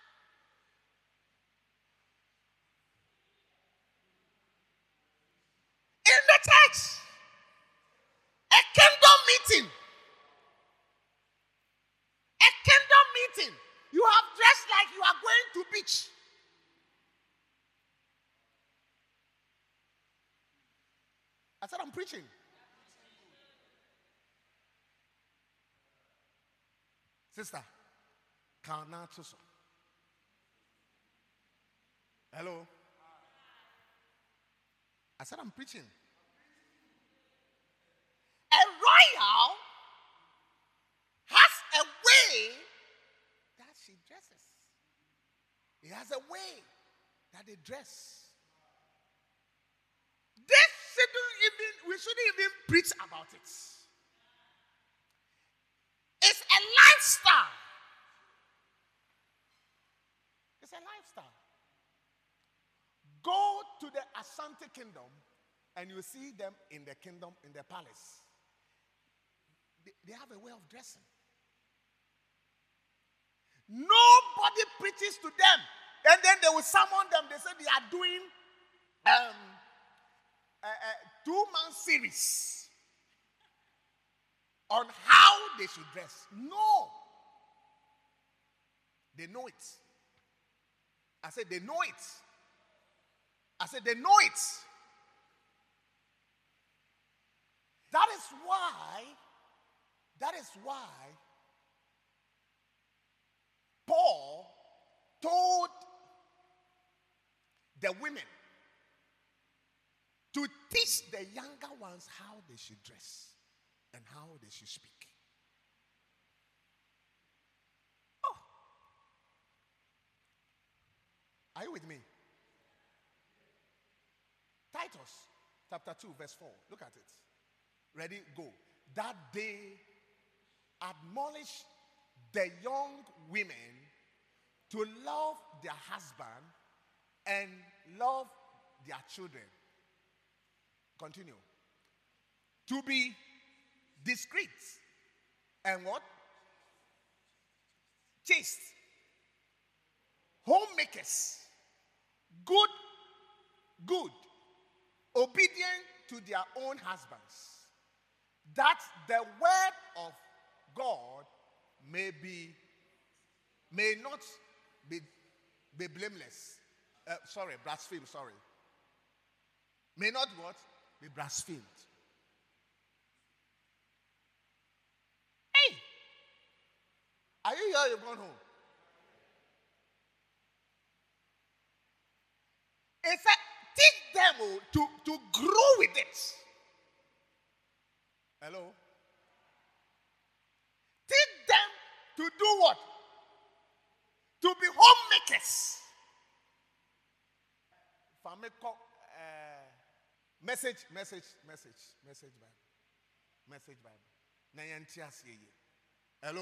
In the church, a kingdom meeting, a kingdom meeting, you have dressed like you are going to beach. I said I'm preaching. Sister, hello? I said I'm preaching. A royal has a way that she dresses. He has a way that they dress. This shouldn't even, we shouldn't even preach about it. It's a lifestyle. It's a lifestyle. Go to the Asante kingdom and you see them in the kingdom, in the palace. They, they have a way of dressing. Nobody preaches to them. And then they will summon them. They say they are doing um, a, a two-month series on how they should dress. No. They know it. I said they know it. I said they know it. That is why, that is why Paul told the women to teach the younger ones how they should dress and how they should speak. Oh. Are you with me? Titus chapter two verse four. Look at it. Ready? Go. That they admonish the young women to love their husband and love their children. Continue. To be discreet and what? Chaste. Homemakers. Good, good. Obedient to their own husbands, that the word of God may be, may not be, be blameless. Uh, sorry, blaspheme, sorry. May not what? Be blasphemed. Hey! Are you here? You've gone home. It's a, teach them oh, to, to grow with it. Hello? Teach them to do what? To be homemakers. Fameko, uh, message, message, message, message Bible. Message Bible. Nayantias ye. Hello?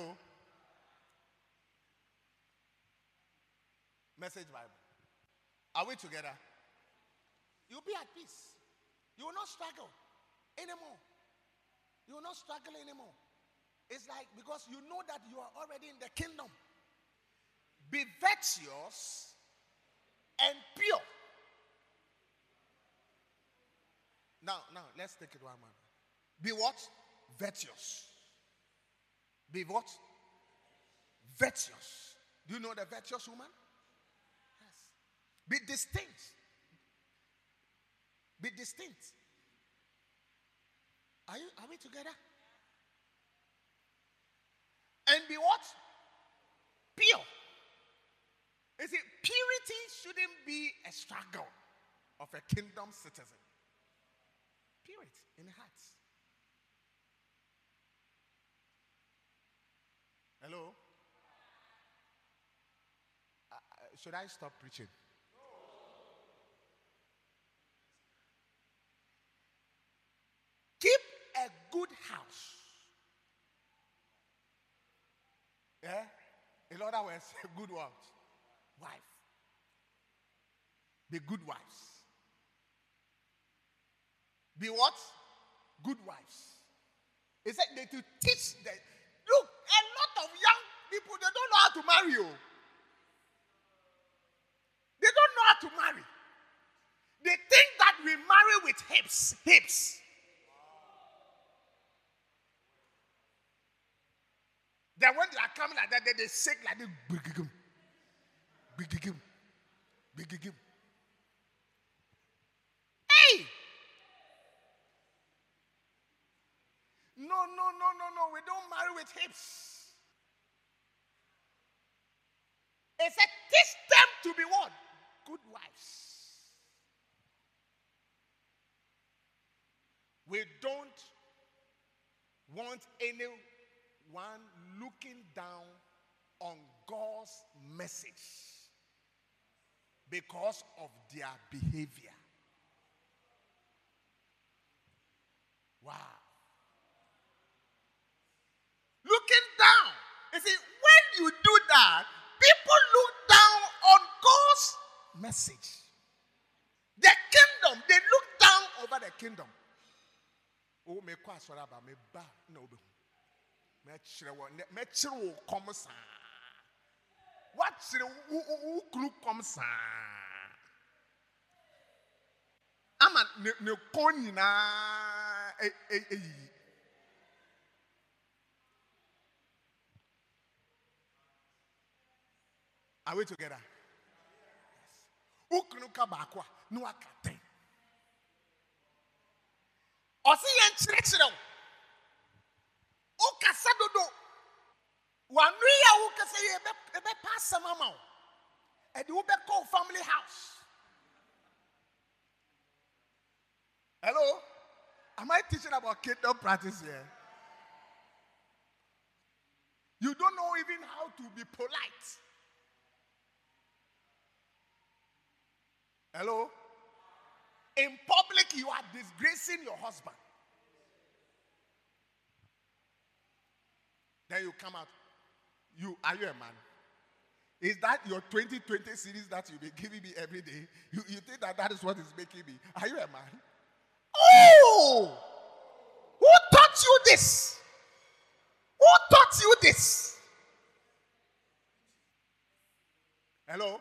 Message Bible. Are we together? You'll be at peace. You will not struggle anymore. You will not struggle anymore. It's like, because you know that you are already in the kingdom. Be virtuous and pure. Now, now, let's take it one more. Be what? Virtuous. Be what? Virtuous. Do you know the virtuous woman? Yes. Be distinct. Be distinct. Are you, are we together? And be what? Pure. You see, purity shouldn't be a struggle of a kingdom citizen. Purity in the heart. Hello? Uh, uh, should I stop preaching? Keep a good house. Yeah? In other words, a good what? Wife. Be good wives. Be what? Good wives. He said they to teach them. Look, a lot of young people, they don't know how to marry you. They don't know how to marry. They think that we marry with hips. Hips. Then when they are coming like that, then they shake like this. Bigigim. Bigigim. Bigigim. Hey! No, no, no, no, no. We don't marry with hips. It said, teach them to be what? Good wives. We don't want anyone looking down on God's message because of their behavior. Wow. Looking down. You see, when you do that, people look down on God's message. The kingdom, they look down over the kingdom. Oh, me kwa swara ba me ba na obe. Me chire wo me chire wo kom sa. What chire wo wo kru kom sa. Ama ne ne kon nyina e e e. Are we together? Yes. Ukunu ka ba kwa no akaten. Osi yen chire chire wo. O kasa dodo. Wa nu ya wo kasa ye be be pass mama wo. E de wo be call family house. Hello? Am I teaching about kingdom practice here? You don't know even how to be polite. Hello? In public, you are disgracing your husband. Then you come out. You are you a man? Is that your twenty twenty series that you be giving me every day? You, you think that that is what is making me? Are you a man? Oh! Who taught you this? Who taught you this? Hello?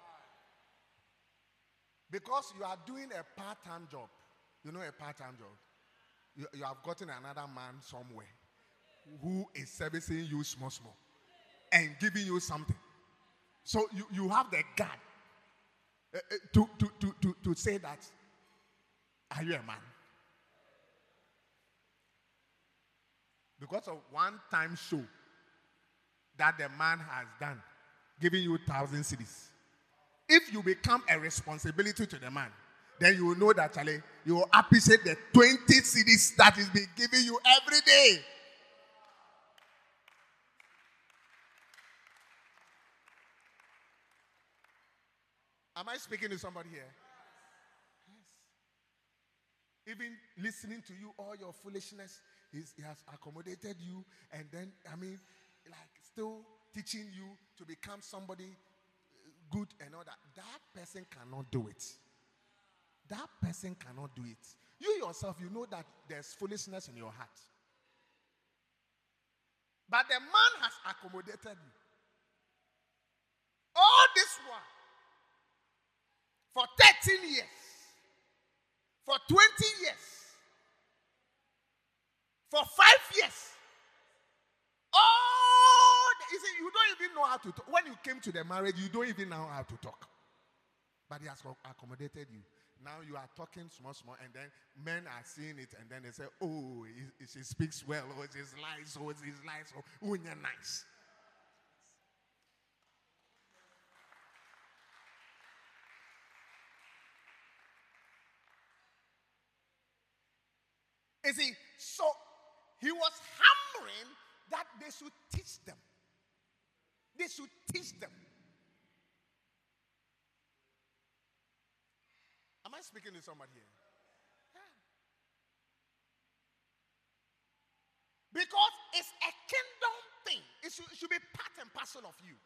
Because you are doing a part-time job. You know a part-time job? You, you have gotten another man somewhere who is servicing you small, small and giving you something. So you, you have the guard uh, uh, to, to, to, to, to say that, are you a man? Because of one time show that the man has done, giving you thousand cities. If you become a responsibility to the man, then you will know that, Charlie, you will appreciate the twenty cities that is being given you every day. Am I speaking to somebody here? Yes. Even listening to you, all your foolishness, he's, he has accommodated you, and then, I mean, like still teaching you to become somebody good and all that. That person cannot do it. That person cannot do it. You yourself, you know that there's foolishness in your heart. But the man has accommodated you. All this one. For thirteen years. For twenty years. For five years. Oh, you see, you don't even know how to talk. When you came to the marriage, you don't even know how to talk. But he has accommodated you. Now you are talking small, small, and then men are seeing it, and then they say, oh, he, she speaks well, or it's nice, or it's nice, or oh, you're nice. You see, so he was hammering that they should teach them. They should teach them. Am I speaking to somebody here? Yeah. Because it's a kingdom thing. It should, it should be part and parcel of you.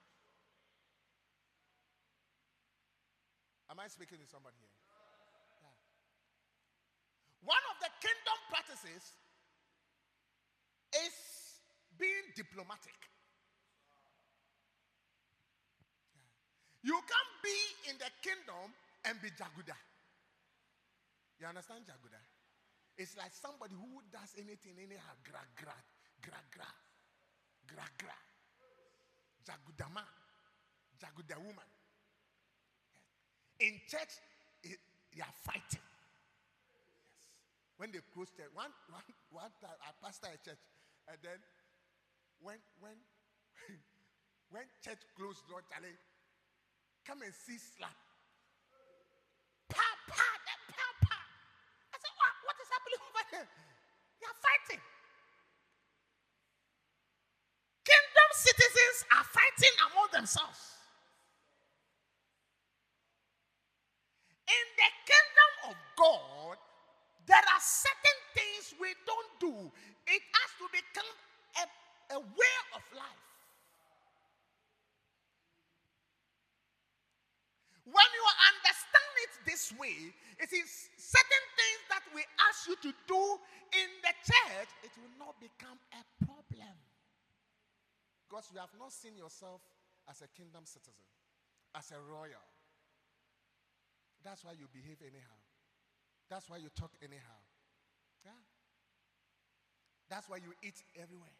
Am I speaking to somebody here? Yeah. One of the kingdom practices is being diplomatic. Yeah. You can't be in the kingdom and be jaguda. You understand jaguda? It's like somebody who does anything anyhow. Gra gra, gra gra, gra gra. Jaguda man, jaguda woman. In church, it, they are fighting. Yes. When they close church, one one one time I pastor a church, and then when when when church closed door, Charlie, come and see slap. Pa pa. They are fighting. Kingdom citizens are fighting among themselves. In the kingdom of God, there are certain things we don't do. It has to become a, a way of life. When you understand it this way, it is certain things that we ask you to do in the church, it will not become a problem. Because you have not seen yourself as a kingdom citizen, as a royal. That's why you behave anyhow. That's why you talk anyhow. Yeah. That's why you eat everywhere.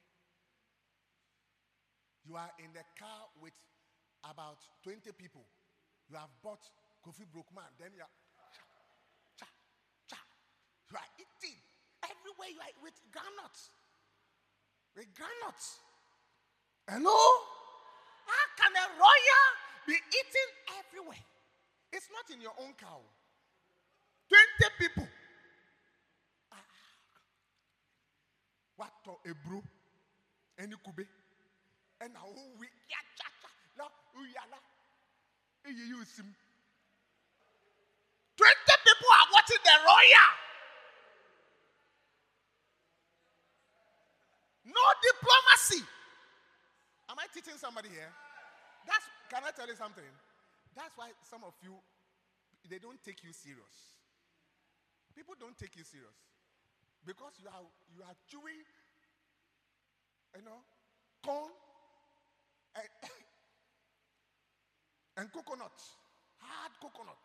You are in the car with about twenty people. You have bought Kofi Brookman, then you are cha, cha, cha. You are eating everywhere. You are with granuts. With granuts. Hello? How can a royal be eating everywhere? It's not in your own cow. Twenty people. Ah. What to a bro? Any kube? And now we ya cha cha. No, uyala. You use him. Twenty people are watching the royal. No diplomacy. Am I teaching somebody here? That's, can I tell you something? That's why some of you, they don't take you serious. People don't take you serious. Because you are, you are chewing you know, corn and, and coconut, hard coconut.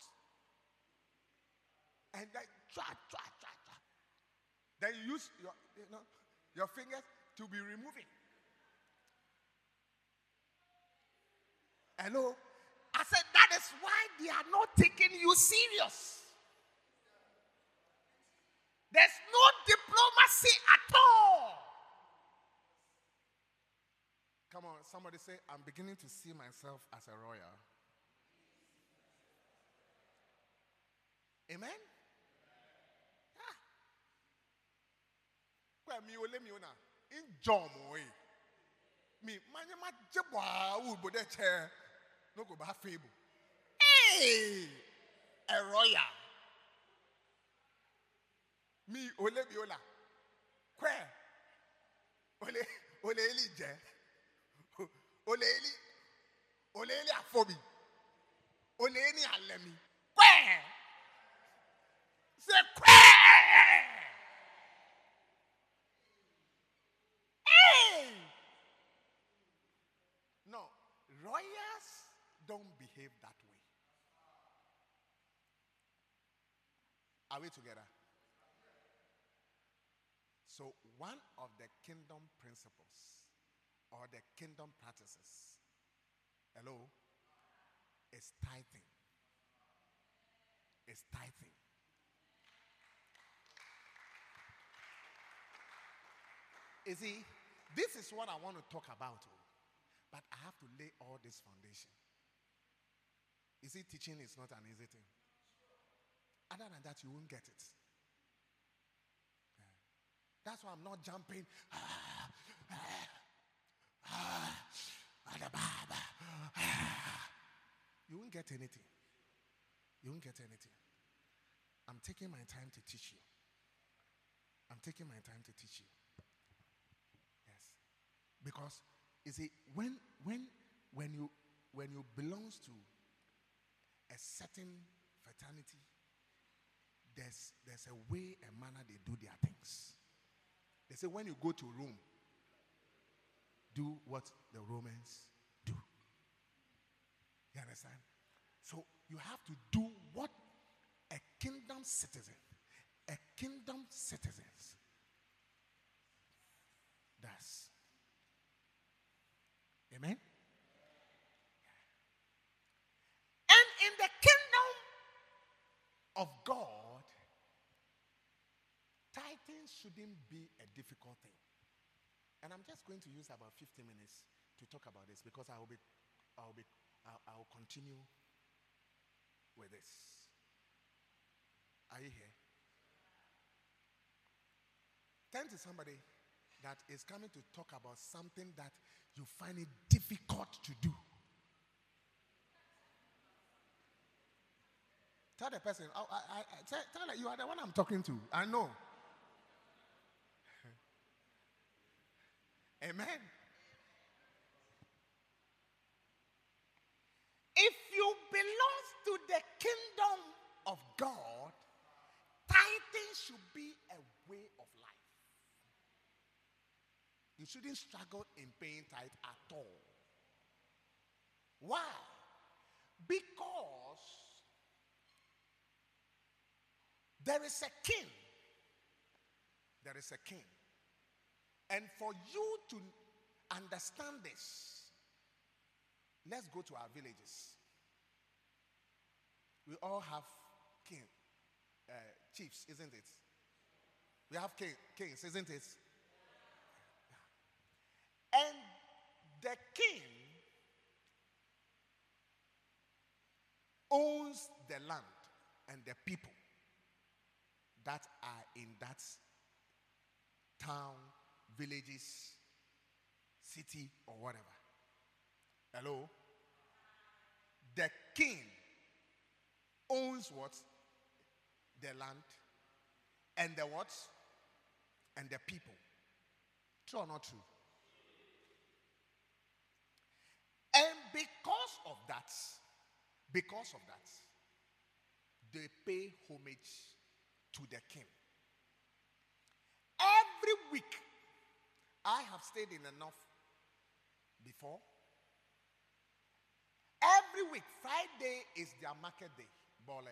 And then try, try, try, try. Then you use your, you know, your fingers to be removing. Hello? I said that is why they are not taking you serious. There's no diplomacy at all. Come on, somebody say, I'm beginning to see myself as a royal. Amen? Yeah. Where me ole me ona in jomo eh. Me manya ma jebwa wo bode che no go ba fable. Hey! A royal. Me ole me ola. Where? Ole ole eli je. Ole eli ole eli afobi. Ole eli alemi. Where? Say where? Hey! No, royals don't behave that way. Are we together? So one of the kingdom principles or the kingdom practices, hello, is tithing. Is tithing. You see, this is what I want to talk about, but I have to lay all this foundation. You see, teaching is not an easy thing. Other than that, you won't get it. Yeah. That's why I'm not jumping. You won't get anything. You won't get anything. I'm taking my time to teach you. I'm taking my time to teach you. Yes. Because you see, when when when you when you belong to a certain fraternity, there's there's a way and manner they do their things. They say when you go to Rome, do what the Romans do. You understand? So you have to do what a kingdom citizen, a kingdom citizen does. Amen? And in the kingdom of God, tithing shouldn't be a difficult thing. And I'm just going to use about fifty minutes to talk about this because I will be, I will be, I will continue with this. Are you here? Turn to somebody that is coming to talk about something that you find it difficult to do. Tell the person, oh, I, I, I, tell, tell her you are the one I'm talking to. I know. Amen. If you belong to the kingdom of God, tithing should be a way of life. You shouldn't struggle in paying tithe at all. Why? Because there is a king. There is a king. And for you to understand this, let's go to our villages. We all have king, uh, chiefs, isn't it? We have king, kings, isn't it? And the king owns the land and the people that are in that town, villages, city, or whatever. Hello? The king owns what? The land and the what? And the people. True or not true? And because of that, because of that, they pay homage to the king. Every week, I have stayed in a north before. Every week, Friday is their market day, Bole.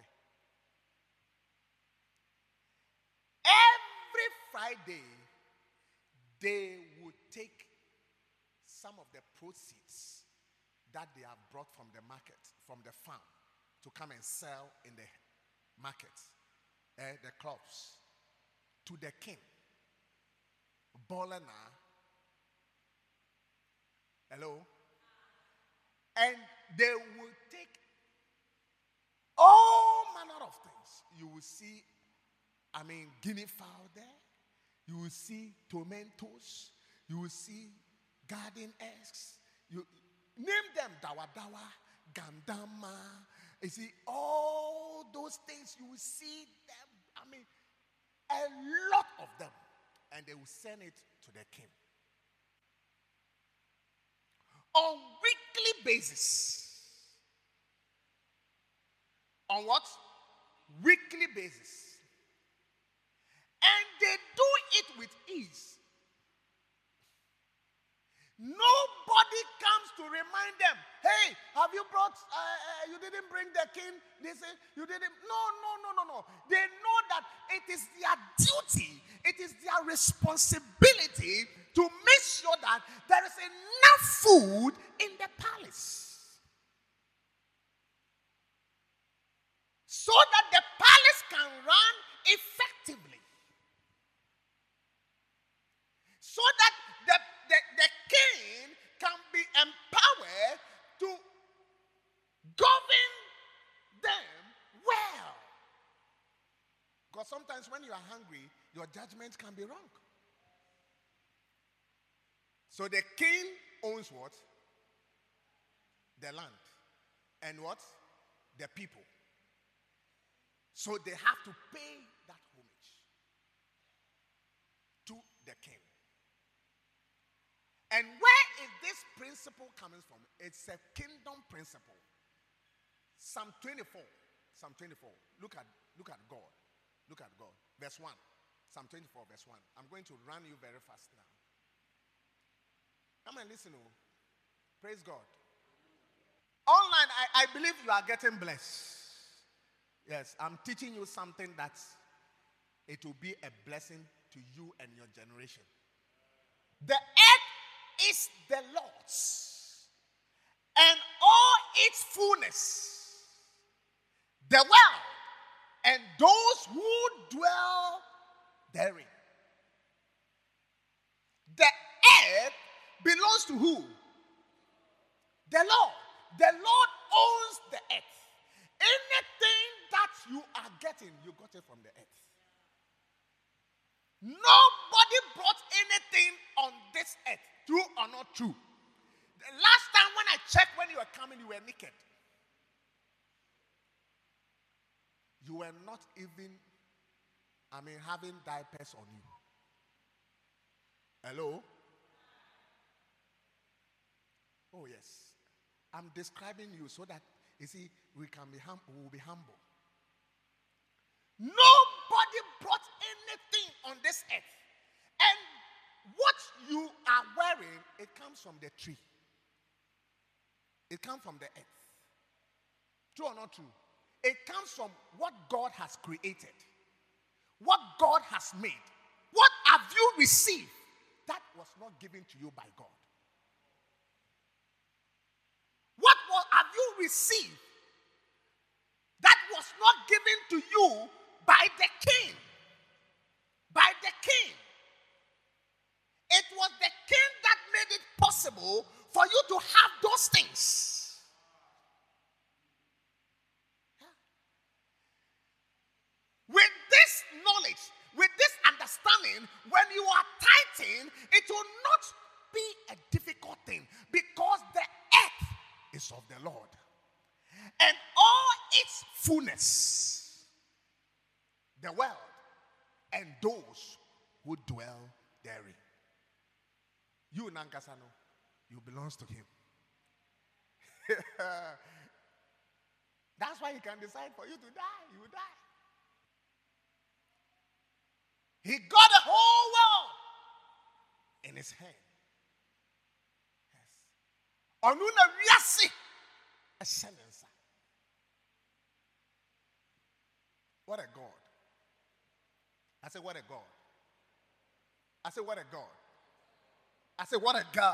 Every Friday, they would take some of the proceeds that they have brought from the market, from the farm, to come and sell in the market, eh, the crops, to the king. Bolena. Hello? And they will take all manner of things. You will see, I mean, guinea fowl there. You will see tomatoes. You will see garden eggs. You name them, dawa dawa, gandama. You see all those things. You will see them. I mean, a lot of them, and they will send it to the king on weekly basis. On what? Weekly basis. And they do it with ease. Nobody comes to remind them, hey, have you brought, uh, uh, you didn't bring the king? They say, you didn't. No, no, no, no, no. They know that it is their duty, it is their responsibility to make sure that there is enough food in the palace. So that the palace can run effectively. So that the, the, the king can be empowered to govern them well. Because sometimes when you are hungry, your judgment can be wrong. So the king owns what? The land. And what? The people. So they have to pay that homage to the king. And where is this principle coming from? It's a kingdom principle. Psalm twenty-four. Psalm twenty-four. Look at, look at God. Look at God. Verse one. Psalm twenty-four, verse one. I'm going to run you very fast now. Come and listen. Oh. Praise God. Online, I, I believe you are getting blessed. Yes, I'm teaching you something that it will be a blessing to you and your generation. The earth is the Lord's, and all its fullness, the world, and those who dwell therein. The earth belongs to who? The Lord. The Lord owns the earth. Anything that you are getting, you got it from the earth. Nobody brought anything on this earth, true or not true. The last time when I checked, when you were coming, you were naked. You were not even, I mean, having diapers on you. Hello? Oh, yes. I'm describing you so that, you see, we can be hum- we will be humble. Nobody brought anything on this earth. And what you are wearing, it comes from the tree. It comes from the earth. True or not true? It comes from what God has created. What God has made. What have you received that was not given to you by God? What was, have you received that was not given to you by the king? By the king. It was the king that made it possible for you to have those things. Yeah. With this knowledge, with this understanding, when you are tithing, it will not be a difficult thing because the earth is of the Lord, and all its fullness, the world, and those who dwell therein. You, Nankasano, you belongs to him. That's why he can decide for you to die. You will die. He got the whole world, in his hand. Yes. Onuna wiase eshenensa. What a God. I said, what a God. I said, what a God. I said, what a God.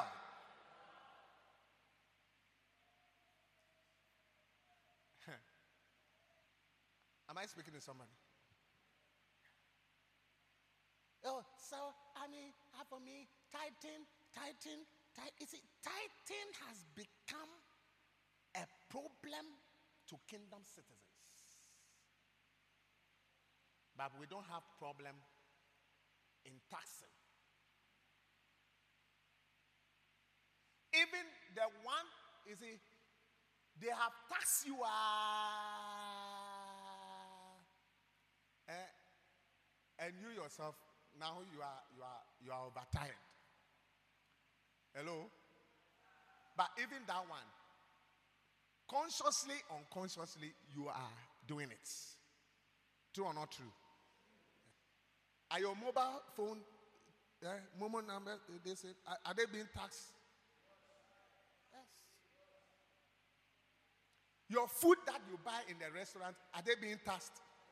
Am I speaking to somebody? Oh, so, I mean, for me, tithing, tithing, tithing. You see, tithing has become a problem to kingdom citizens. But we don't have problem in taxing. Even the one, you see, they have taxed you. Uh, eh, and you yourself, now you are you are you are overtired. Hello? But even that one, consciously, unconsciously, you are doing it. True or not true? Are your mobile phone, uh, mobile number, they say, are, are they being taxed? Yes. Your food that you buy in the restaurant, are they being taxed?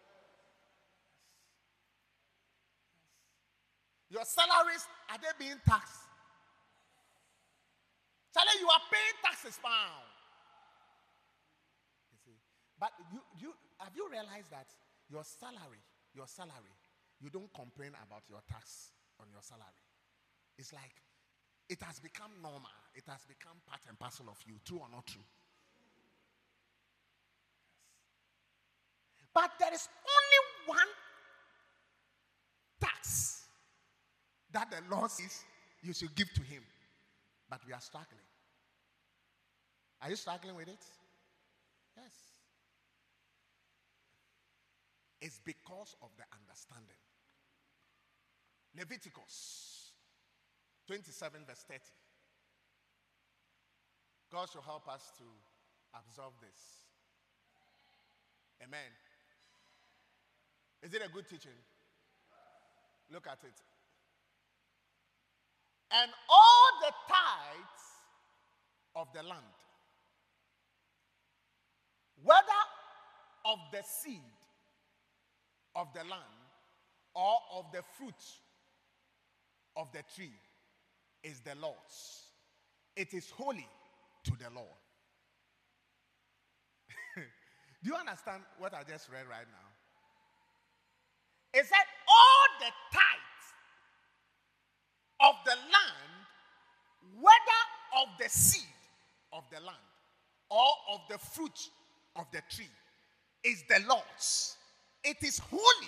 Yes. Your salaries, are they being taxed? Charlie, you are paying taxes now. You see, but you, you have you realized that your salary, your salary, you don't complain about your tax on your salary. It's like it has become normal. It has become part and parcel of you. True or not true? Yes. But there is only one tax that the Lord says you should give to him. But we are struggling. Are you struggling with it? Yes. It's because of the understanding. Leviticus twenty-seven verse thirty. God should help us to absorb this. Amen. Is it a good teaching? Look at it. And all the tithes of the land, whether of the seed of the land or of the fruit of the tree, is the Lord's. It is holy to the Lord. Do you understand what I just read right now? It said all the tithes of the land, whether of the seed of the land or of the fruit of the tree, is the Lord's. It is holy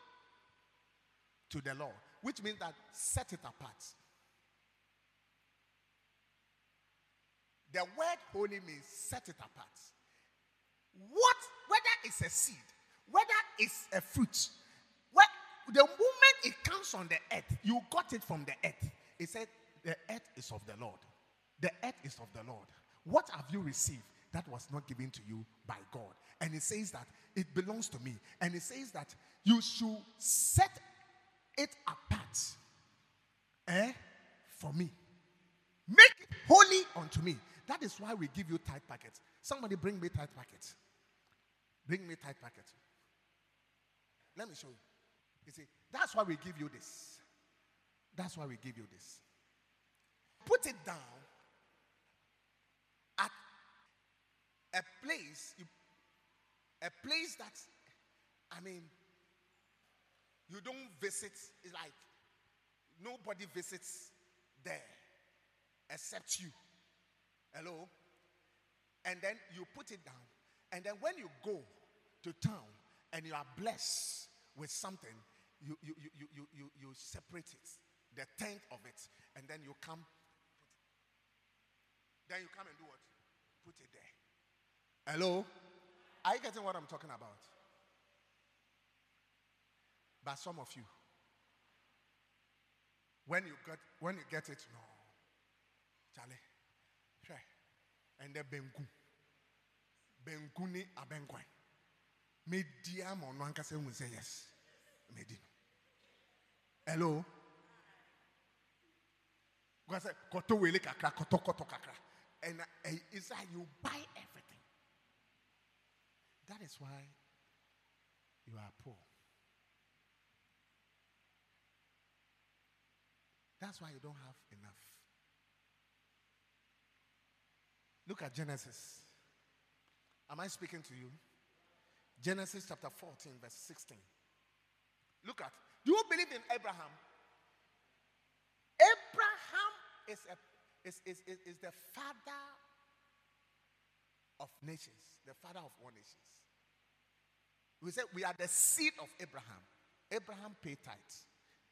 to the Lord, which means that set it apart. The word holy means set it apart. What, whether it's a seed, whether it's a fruit, what, the moment it comes on the earth, you got it from the earth. It said the earth is of the Lord. The earth is of the Lord. What have you received that was not given to you by God? And it says that it belongs to me. And it says that you should set it apart eh, for me. Make it holy unto me. That is why we give you tithe packets. Somebody bring me tithe packets. Bring me tithe packets. Let me show you. You see, that's why we give you this. That's why we give you this. Put it down at a place, a place that, I mean, you don't visit. It's like nobody visits there except you. Hello? And then you put it down. And then when you go to town and you are blessed with something, you you you you you you, you separate it, the tenth of it, and then you come. Then you come and do what? Put it there. Hello? Are you getting what I'm talking about? But some of you, when you get when you get it, no, Charlie, try. And then bengu, bengu ni abengwan. Media mo no anka say we say yes. Medi. Hello. Because koto wele kakra, koto koto kakra. And uh, it's like you buy everything. That is why you are poor. That's why you don't have enough. Look at Genesis. Am I speaking to you? Genesis chapter fourteen, verse sixteen. Look at. Do you believe in Abraham? Abraham is, a, is, is, is, is the father of nations, the father of all nations. We say we are the seed of Abraham. Abraham paid tithes.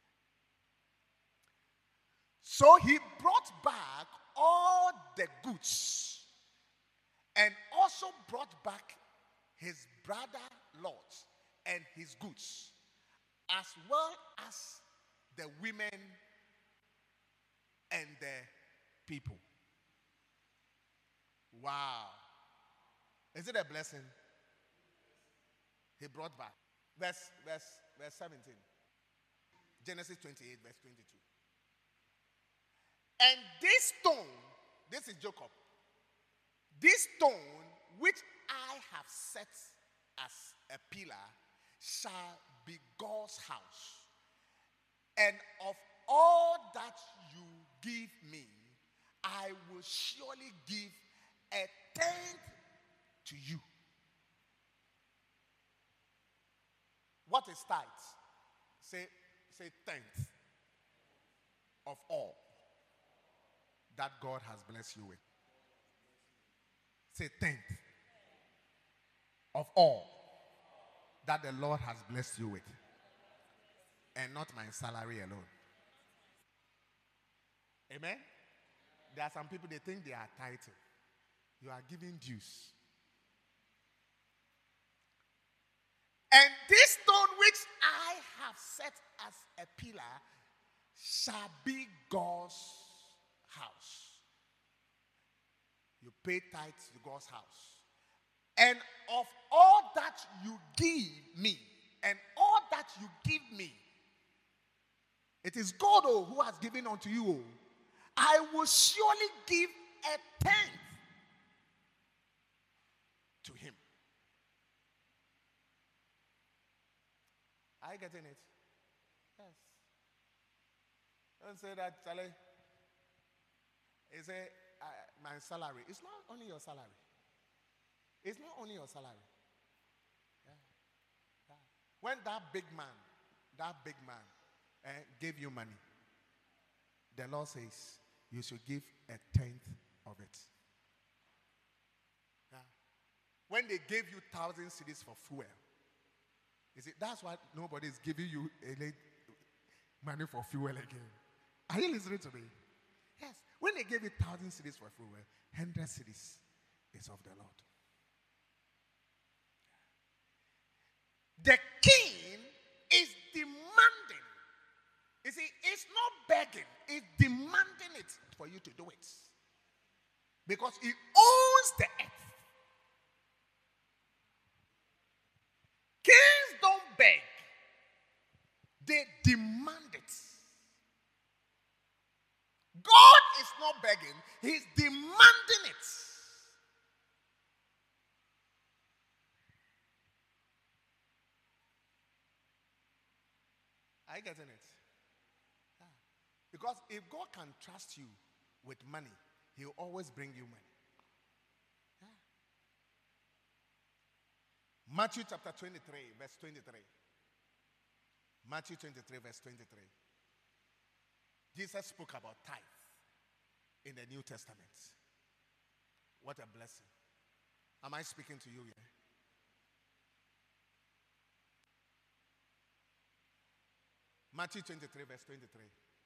So he brought back all the goods and also brought back his brother Lot and his goods, as well as the women and the people. Wow. Is it a blessing? He brought back. Verse, verse, verse seventeen. Genesis twenty-eight, verse twenty-two. And this stone, this is Jacob, this stone which I have set as a pillar shall be God's house. And of all that you give me, I will surely give a tenth to you. What is tithe? Say, say tenth of all that God has blessed you with. Say tenth of all that the Lord has blessed you with. And not my salary alone. Amen? There are some people, they think they are tithing. You are giving dues. And this stone which I have set as a pillar shall be God's house. You pay tithes to God's house. And of all that you give me, and all that you give me, it is God oh, who has given unto you. Oh, I will surely give a tenth to him. Are you getting it? Yes. Don't say that, Charlie. It's a, uh, my salary. It's not only your salary. It's not only your salary. Yeah. Yeah. When that big man, that big man uh, gave you money, the law says you should give a tenth of it. Yeah. When they gave you thousand cedis for fuel, you see, that's why nobody is giving you any money for fuel again. Are you listening to me? Yes. When they gave you thousand cedis for fuel, hundred cedis is of the Lord. The king is demanding. You see, it's not begging, it's demanding it for you to do it. Because he owns the earth. Kings don't beg, they demand it. God is not begging, he's demanding it. Are you getting it? Yeah. Because if God can trust you with money, he'll always bring you money. Yeah. Matthew chapter twenty-three, verse twenty-three. Matthew twenty-three, verse twenty-three. Jesus spoke about tithe in the New Testament. What a blessing. Am I speaking to you here? Matthew twenty-three, verse twenty-three.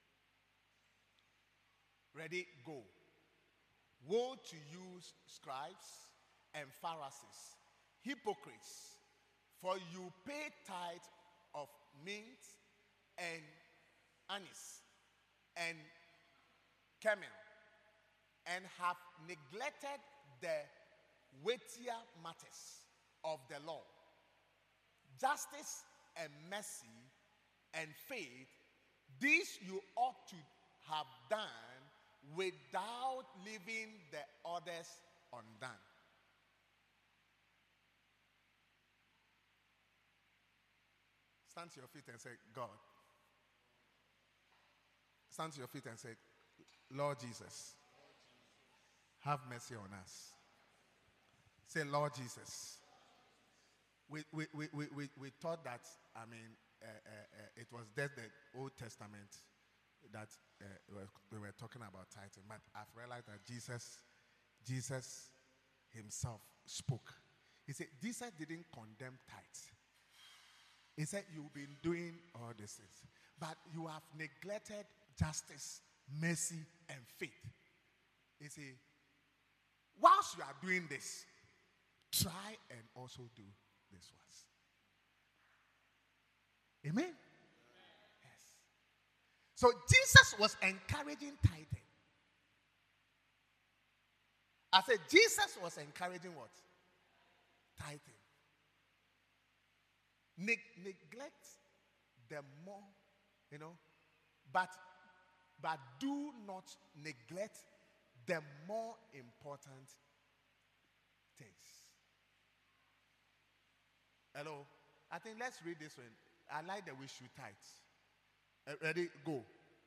Ready, go. Woe to you, scribes and Pharisees, hypocrites, for you pay tithe of mint and anise and camel, and have neglected the weightier matters of the law, justice and mercy and faith. These you ought to have done without leaving the others undone. Stand to your feet and say, God. Stand to your feet and say, Lord Jesus, have mercy on us. Say, Lord Jesus. We, we, we, we, we, we thought that, I mean, uh, uh, uh, it was just the Old Testament that uh, were, they were talking about tithing. But I've realized that Jesus, Jesus himself spoke. He said, Jesus didn't condemn tithes. He said, you've been doing all these things, but you have neglected justice, mercy, and faith. He said, whilst you are doing this, try and also do this ones. Amen? Yes. So Jesus was encouraging tithing. I said, Jesus was encouraging what? Tithing. Ne- neglect the more, you know, but but do not neglect the more important things. Hello? I think let's read this one. I like that we should tithe. Uh, ready? Go.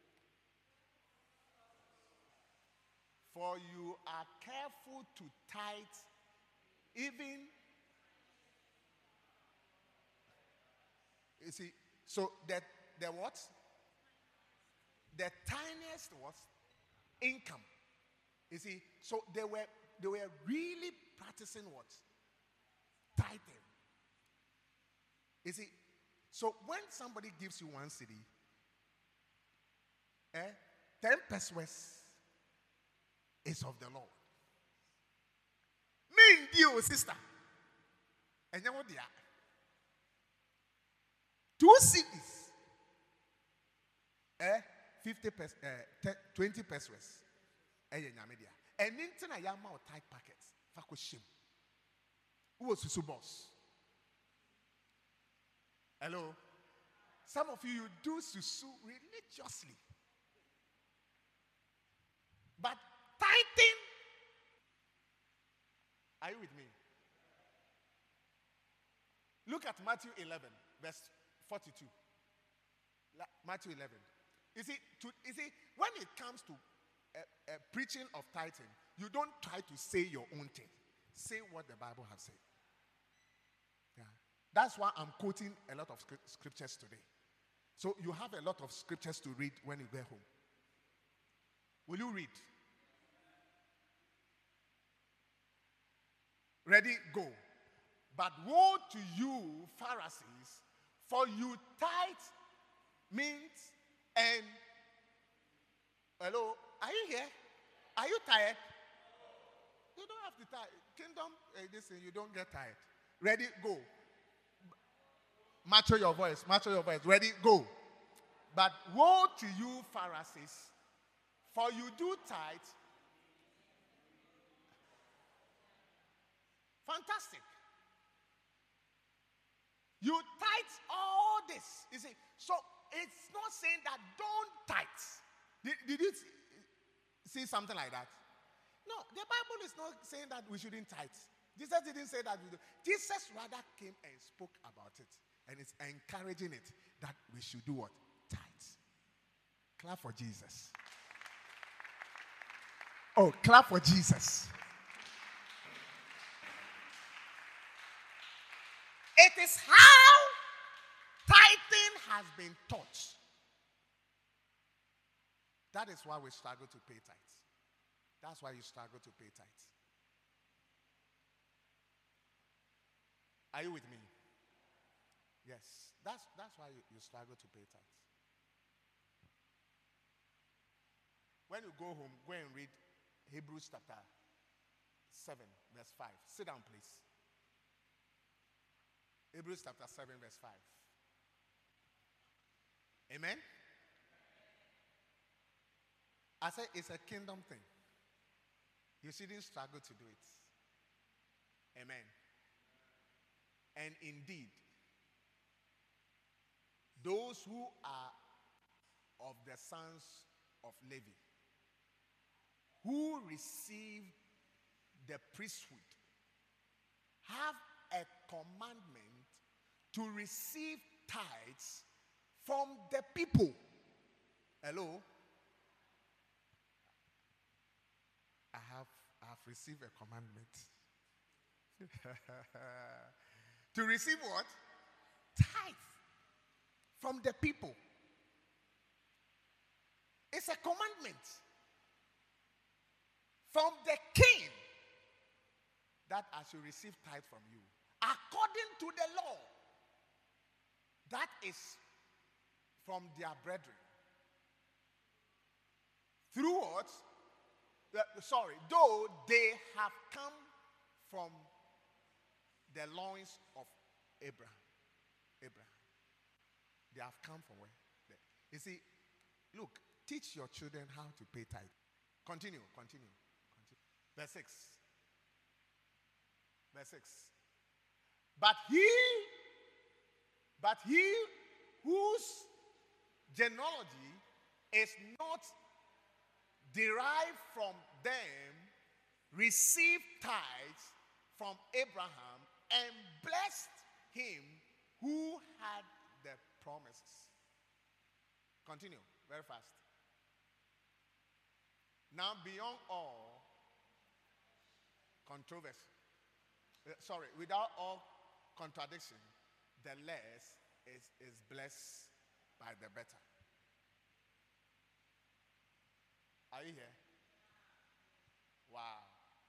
For you are careful to tithe even. You see, so that the what? The tiniest was income. You see, so they were they were really practicing what? Tithing. You see, so when somebody gives you one city, eh, ten pesos is of the Lord. Me and you, sister. And you know what? Two cities, eh, fifty pes, eh, twenty pesos, eh, media. And into na yama or tight packets, fako shim. Who was susu boss? Hello. Some of you, you do susu religiously, but tithing. Are you with me? Look at Matthew eleven, verse forty-two. Matthew eleven. You see, to, you see, when it comes to uh, uh, preaching of tithing, you don't try to say your own thing. Say what the Bible has said. Yeah. That's why I'm quoting a lot of scriptures today. So you have a lot of scriptures to read when you get home. Will you read? Ready? Go. But woe to you, Pharisees, for you tithe mint and hello, are you here? Are you tired? You don't have to tithe. Kingdom, uh, listen, you don't get tired. Ready? Go. Mature your voice. Mature your voice. Ready? Go. But woe to you, Pharisees, for you do tithe. Fantastic. You tithe all this. You see, so it's not saying that don't tithe. Did, did you see something like that? No, the Bible is not saying that we shouldn't tithe. Jesus didn't say that. We do. Jesus rather came and spoke about it. And it's encouraging it that we should do what? Tithe. Clap for Jesus. Oh, clap for Jesus. It is how tithing has been taught. That is why we struggle to pay tithes. That's why you struggle to pay tithes. Are you with me? Yes. That's, that's why you, you struggle to pay tithes. When you go home, go and read Hebrews chapter seven, verse five. Sit down, please. Hebrews chapter seven, verse five. Amen? I say it's a kingdom thing. You shouldn't struggle to do it. Amen. And indeed, those who are of the sons of Levi who receive the priesthood have a commandment to receive tithes from the people. Hello? I have, I have received a commandment. To receive what? Tithe from the people. It's a commandment from the king that I should receive tithe from you according to the law. That is from their brethren. Through what? Uh, sorry, though they have come from the loins of Abraham. Abraham. They have come from where? There. You see, look, teach your children how to pay tithe. Continue, continue, continue. Verse six. Verse six. But he, but he whose genealogy is not derived from them received tithes from Abraham and blessed him who had the promises. Continue very fast. Now, beyond all controversy, uh, sorry, without all contradiction, the less is, is blessed by the better. Are you here? Wow.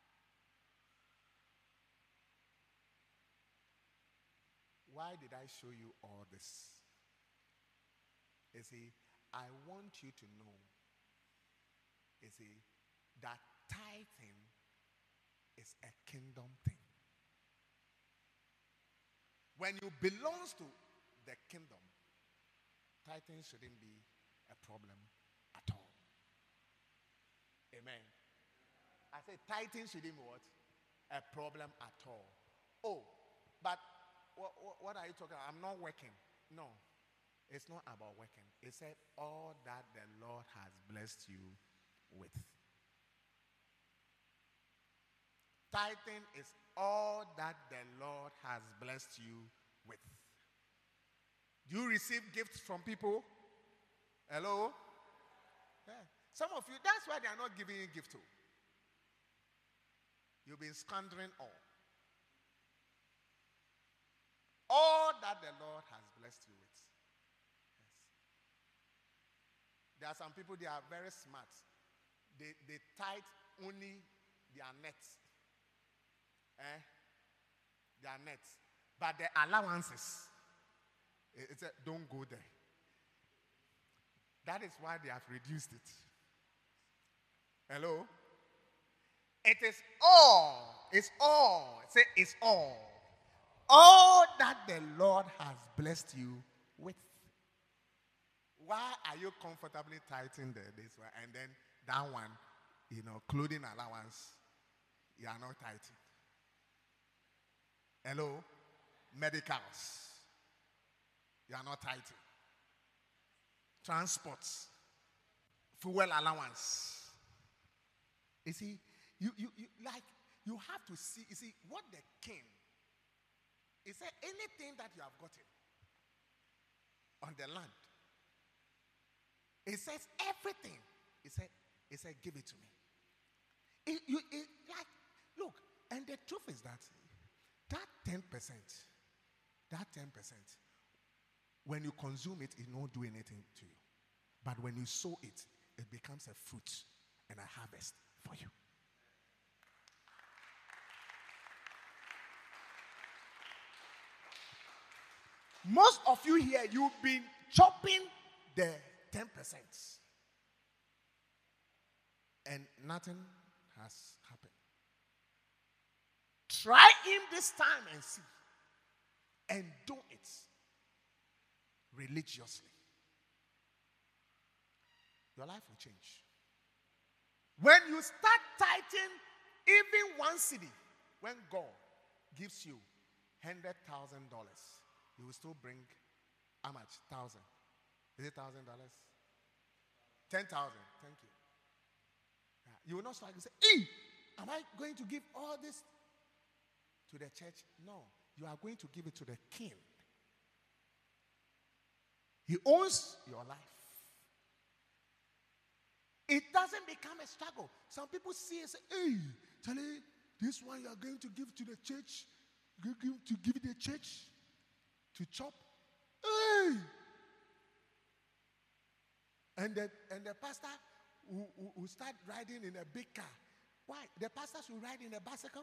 Why did I show you all this? You see, I want you to know, you see, that tithing is a kingdom thing. When you belong to the kingdom, tithing shouldn't be a problem at all. Amen. I said tithing shouldn't be what? A problem at all. Oh, but what, what, what are you talking about? I'm not working. No, it's not about working. It said all that the Lord has blessed you with. Tithing is all that the Lord has blessed you with. Do you receive gifts from people? Hello? Yeah. Some of you, that's why they are not giving you gift to. You've been squandering all. All that the Lord has blessed you with. Yes. There are some people, they are very smart. They, they tithe only their nets. Eh? Their nets. But the allowances, it's a, don't go there. That is why they have reduced it. Hello? It is all. It's all. Say it's all. All that the Lord has blessed you with. Why are you comfortably tithing there this way? And then that one, you know, clothing allowance, you are not tithing. Hello? Medicals, you are not tithing. Transports, fuel allowance. You see, you, you, you like you have to see, you see, what the king, he said, anything that you have gotten on the land, he says everything. He said, he said, give it to me. It, you, it, like, look, and the truth is that that ten percent, that ten percent, when you consume it, it won't do anything to you. But when you sow it, it becomes a fruit and a harvest for you. Most of you here, you've been chopping the ten percent. And nothing has happened. Try him this time and see. And do it religiously. Your life will change. When you start tithing, even one city, when God gives you one hundred thousand dollars, you will still bring how much? Thousand. Is it thousand dollars? Ten thousand. Thank you. You will not struggle and say, hey, am I going to give all this to the church? No. You are going to give it to the king. He owns your life. It doesn't become a struggle. Some people see and say, hey, Charlie, this one you are going to give to the church, you give to give the church to chop. Hey! And the, and the pastor will, will, will start riding in a big car. Why? The pastors will ride in a bicycle?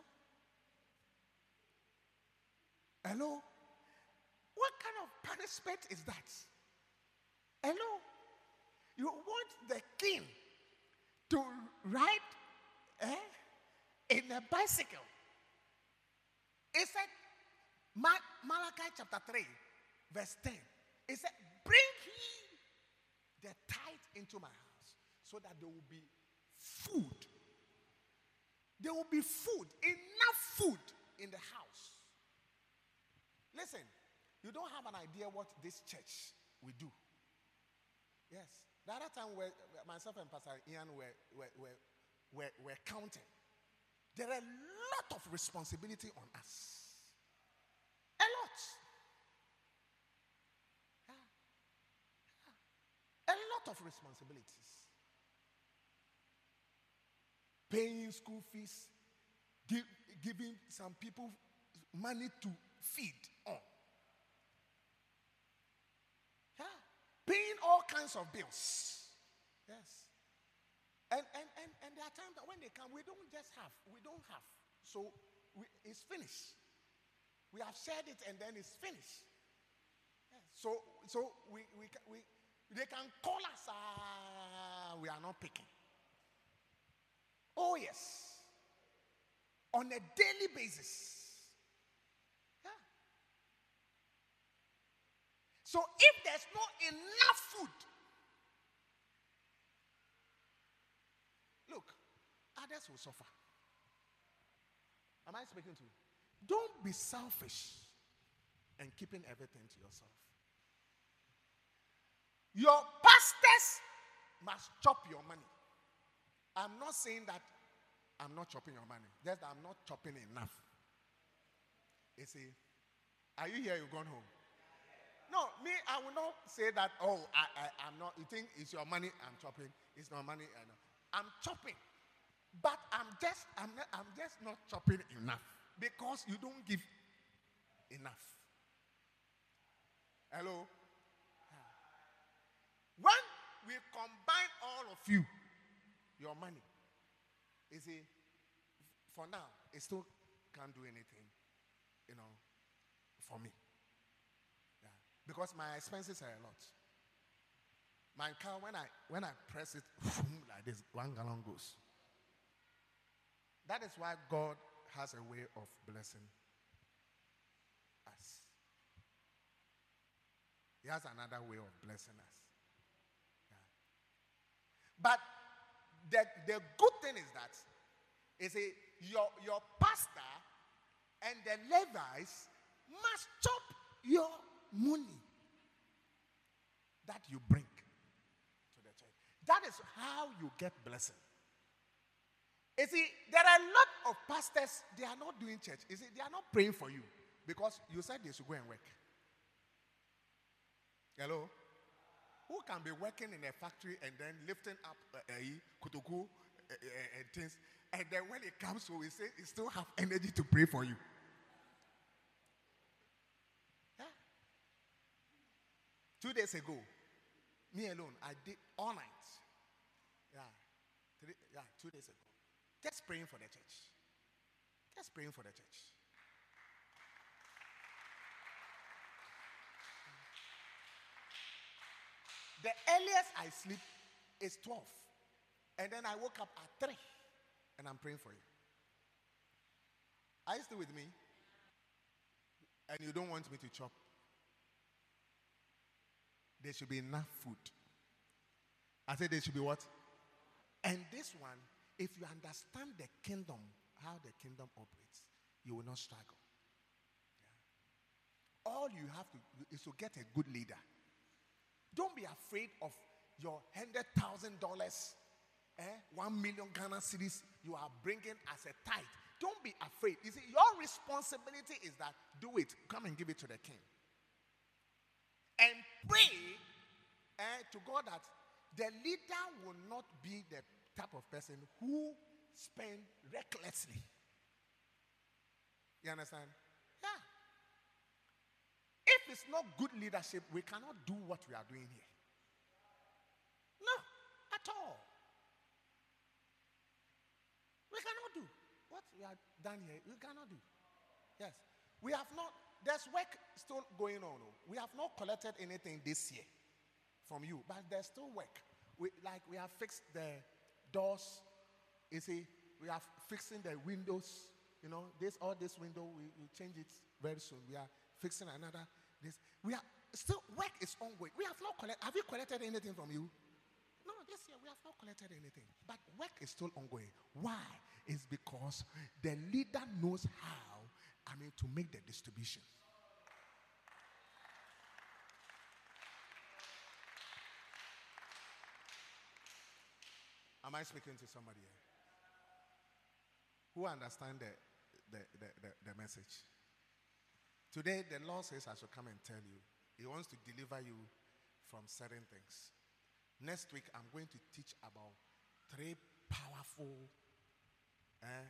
Hello? What kind of punishment is that? Hello? You want the king to ride eh, in a bicycle? It said, Ma- Malachi chapter three, verse ten. It said, bring ye the tithe into my house so that there will be food. There will be food, enough food in the house. Listen, you don't have an idea what this church will do. Yes. The other time where myself and Pastor Ian were, were, were, were, were counting, there are a lot of responsibility on us. A lot. Yeah. Yeah. A lot of responsibilities. Paying school fees, give, giving some people money to feed on. Yeah. Paying all kinds of bills. Yes. And, and, and, and there are times that when they come, we don't just have. We don't have. So we, it's finished. We have shared it and then it's finished. Yes. So so we, we, we, they can call us, uh, we are not picking. Oh yes. On a daily basis. Yeah. So if there's not enough food, look, others will suffer. Am I speaking to you? Don't be selfish and keeping everything to yourself. Your pastors must chop your money. I'm not saying that I'm not chopping your money. Just that I'm not chopping enough. You see, are you here? You've gone home? No, me, I will not say that, oh, I, I, I'm not. You think it's your money I'm chopping. It's not money. I know. I'm chopping. But I'm just, I'm, not, I'm just not chopping enough. Because you don't give enough. Hello? When we combine all of you, your money, you see, for now, it still can't do anything, you know, for me. Yeah. Because my expenses are a lot. My car, when I when I press it like this, one gallon goes. That is why God has a way of blessing us. He has another way of blessing us. Yeah. But the, the good thing is that is a, your, your pastor and the Levites must chop your money that you bring to the church. That is how you get blessing. You see, there are a lot of pastors, they are not doing church. You see, they are not praying for you because you said they should go and work. Hello? Who can be working in a factory and then lifting up uh, uh, kutuku uh, uh, and things, and then when it comes to it, say he still have energy to pray for you? Yeah. Two days ago, me alone, I did all night. Yeah. Three, yeah, two days ago. Just praying for the church. Just praying for the church. The earliest I sleep is twelve. And then I woke up at three. And I'm praying for you. Are you still with me? And you don't want me to chop? There should be enough food. I said there should be what? And this one, if you understand the kingdom, how the kingdom operates, you will not struggle. Yeah. All you have to do is to get a good leader. Don't be afraid of your one hundred thousand dollars eh, one million Ghana cedis you are bringing as a tithe. Don't be afraid. You see, your responsibility is that do it. Come and give it to the king. And pray eh, to God that the leader will not be the type of person who spend recklessly. You understand? Yeah. If it's not good leadership, we cannot do what we are doing here. No, at all. We cannot do what we have done here. We cannot do. Yes. We have not, there's work still going on. We have not collected anything this year from you, but there's still work. We, like we have fixed the doors, you see, we are fixing the windows, you know, this all this window, we will change it very soon. We are fixing another, this, we are, still work is ongoing. We have not collected, have we collected anything from you? No, this year we have not collected anything, but work is still ongoing. Why? It's because the leader knows how, I mean, to make the distribution. Am I speaking to somebody here? Who understand the, the, the, the, the message? Today, the Lord says I should come and tell you. He wants to deliver you from certain things. Next week, I'm going to teach about three powerful eh,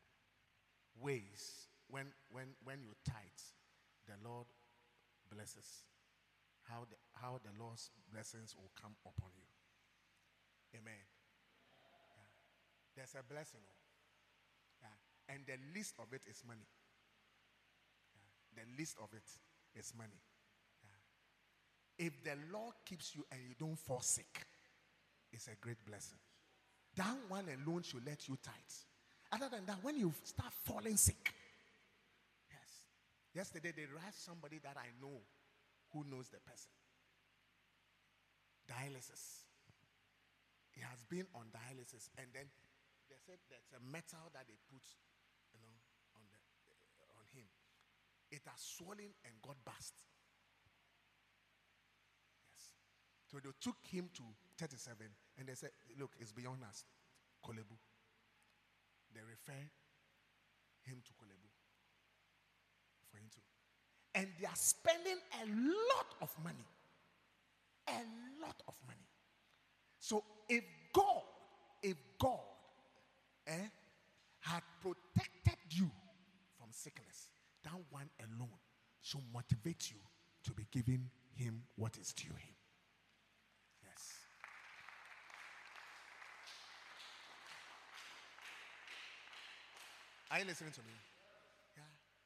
ways when, when, when you tithe, the Lord blesses. How the, how the Lord's blessings will come upon you. Amen. There's a blessing. Yeah. And the least of it is money. Yeah. The least of it is money. Yeah. If the Lord keeps you and you don't fall sick, it's a great blessing. That one alone should let you tithe. Other than that, when you start falling sick, yes. Yesterday they raised somebody that I know who knows the person. Dialysis. He has been on dialysis, and then they said there's a metal that they put, you know, on the uh, on him. It has swollen and got burst. Yes. So they took him to thirty-seven, and they said, "Look, it's beyond us, Kolebu." They refer him to Kolebu for him to, and they are spending a lot of money, a lot of money. So if God, if God Eh, had protected you from sickness, that one alone should motivate you to be giving him what is due him. Yes. Are you listening to me? Yeah.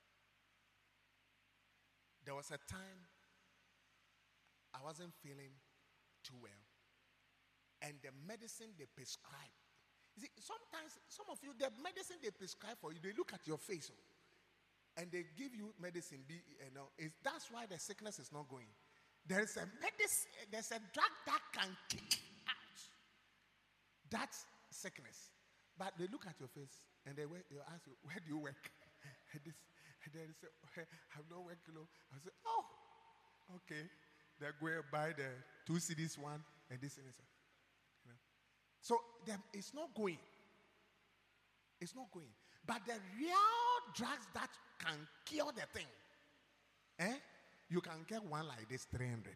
There was a time I wasn't feeling too well, and the medicine they prescribed. See, sometimes, some of you, the medicine they prescribe for you, they look at your face, oh, and they give you medicine. Be, you know, is that's why the sickness is not going. There's a medicine, there's a drug that can kick out that sickness. But they look at your face and they, they ask you, where do you work? And, this, and then they say, oh, I have no work. You know. I say, oh, okay. They go and buy the two C Ds one and this and this. So the, it's not going. It's not going. But the real drugs that can cure the thing, eh? You can get one like this, three hundred.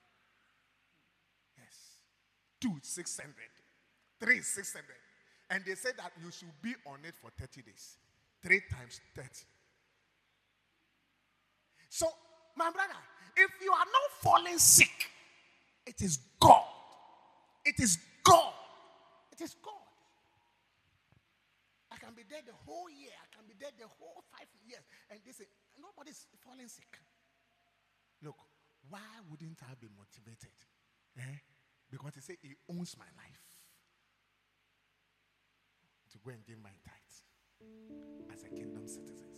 Yes. Two, six hundred. Three, six hundred. And they say that you should be on it for thirty days. Three times thirty. So, my brother, if you are not falling sick, it is God. It is God. It is God. I can be there the whole year. I can be there the whole five years. And they say, nobody's falling sick. Look, why wouldn't I be motivated? Eh? Because he said he owns my life. To go and give my tithes as a kingdom citizens.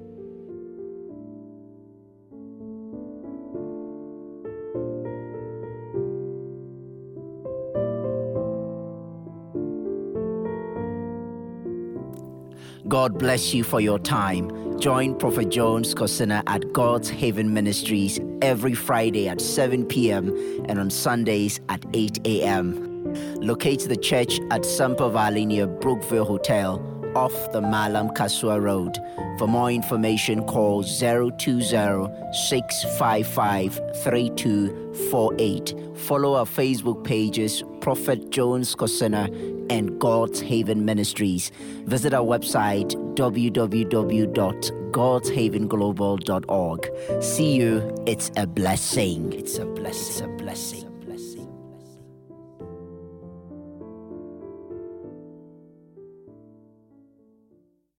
God bless you for your time. Join Prophet Jones Kosina at God's Haven Ministries every Friday at seven p.m. and on Sundays at eight a.m. Locate the church at Sampa Valley near Brookville Hotel off the Malam Kasua Road. For more information, call zero two zero, six five five, three two four eight. Follow our Facebook pages, Prophet Jones Kosina and God's Haven Ministries. Visit our website, w w w dot gods haven global dot org. See you. It's a blessing. It's a blessing. It's a blessing. It's a blessing.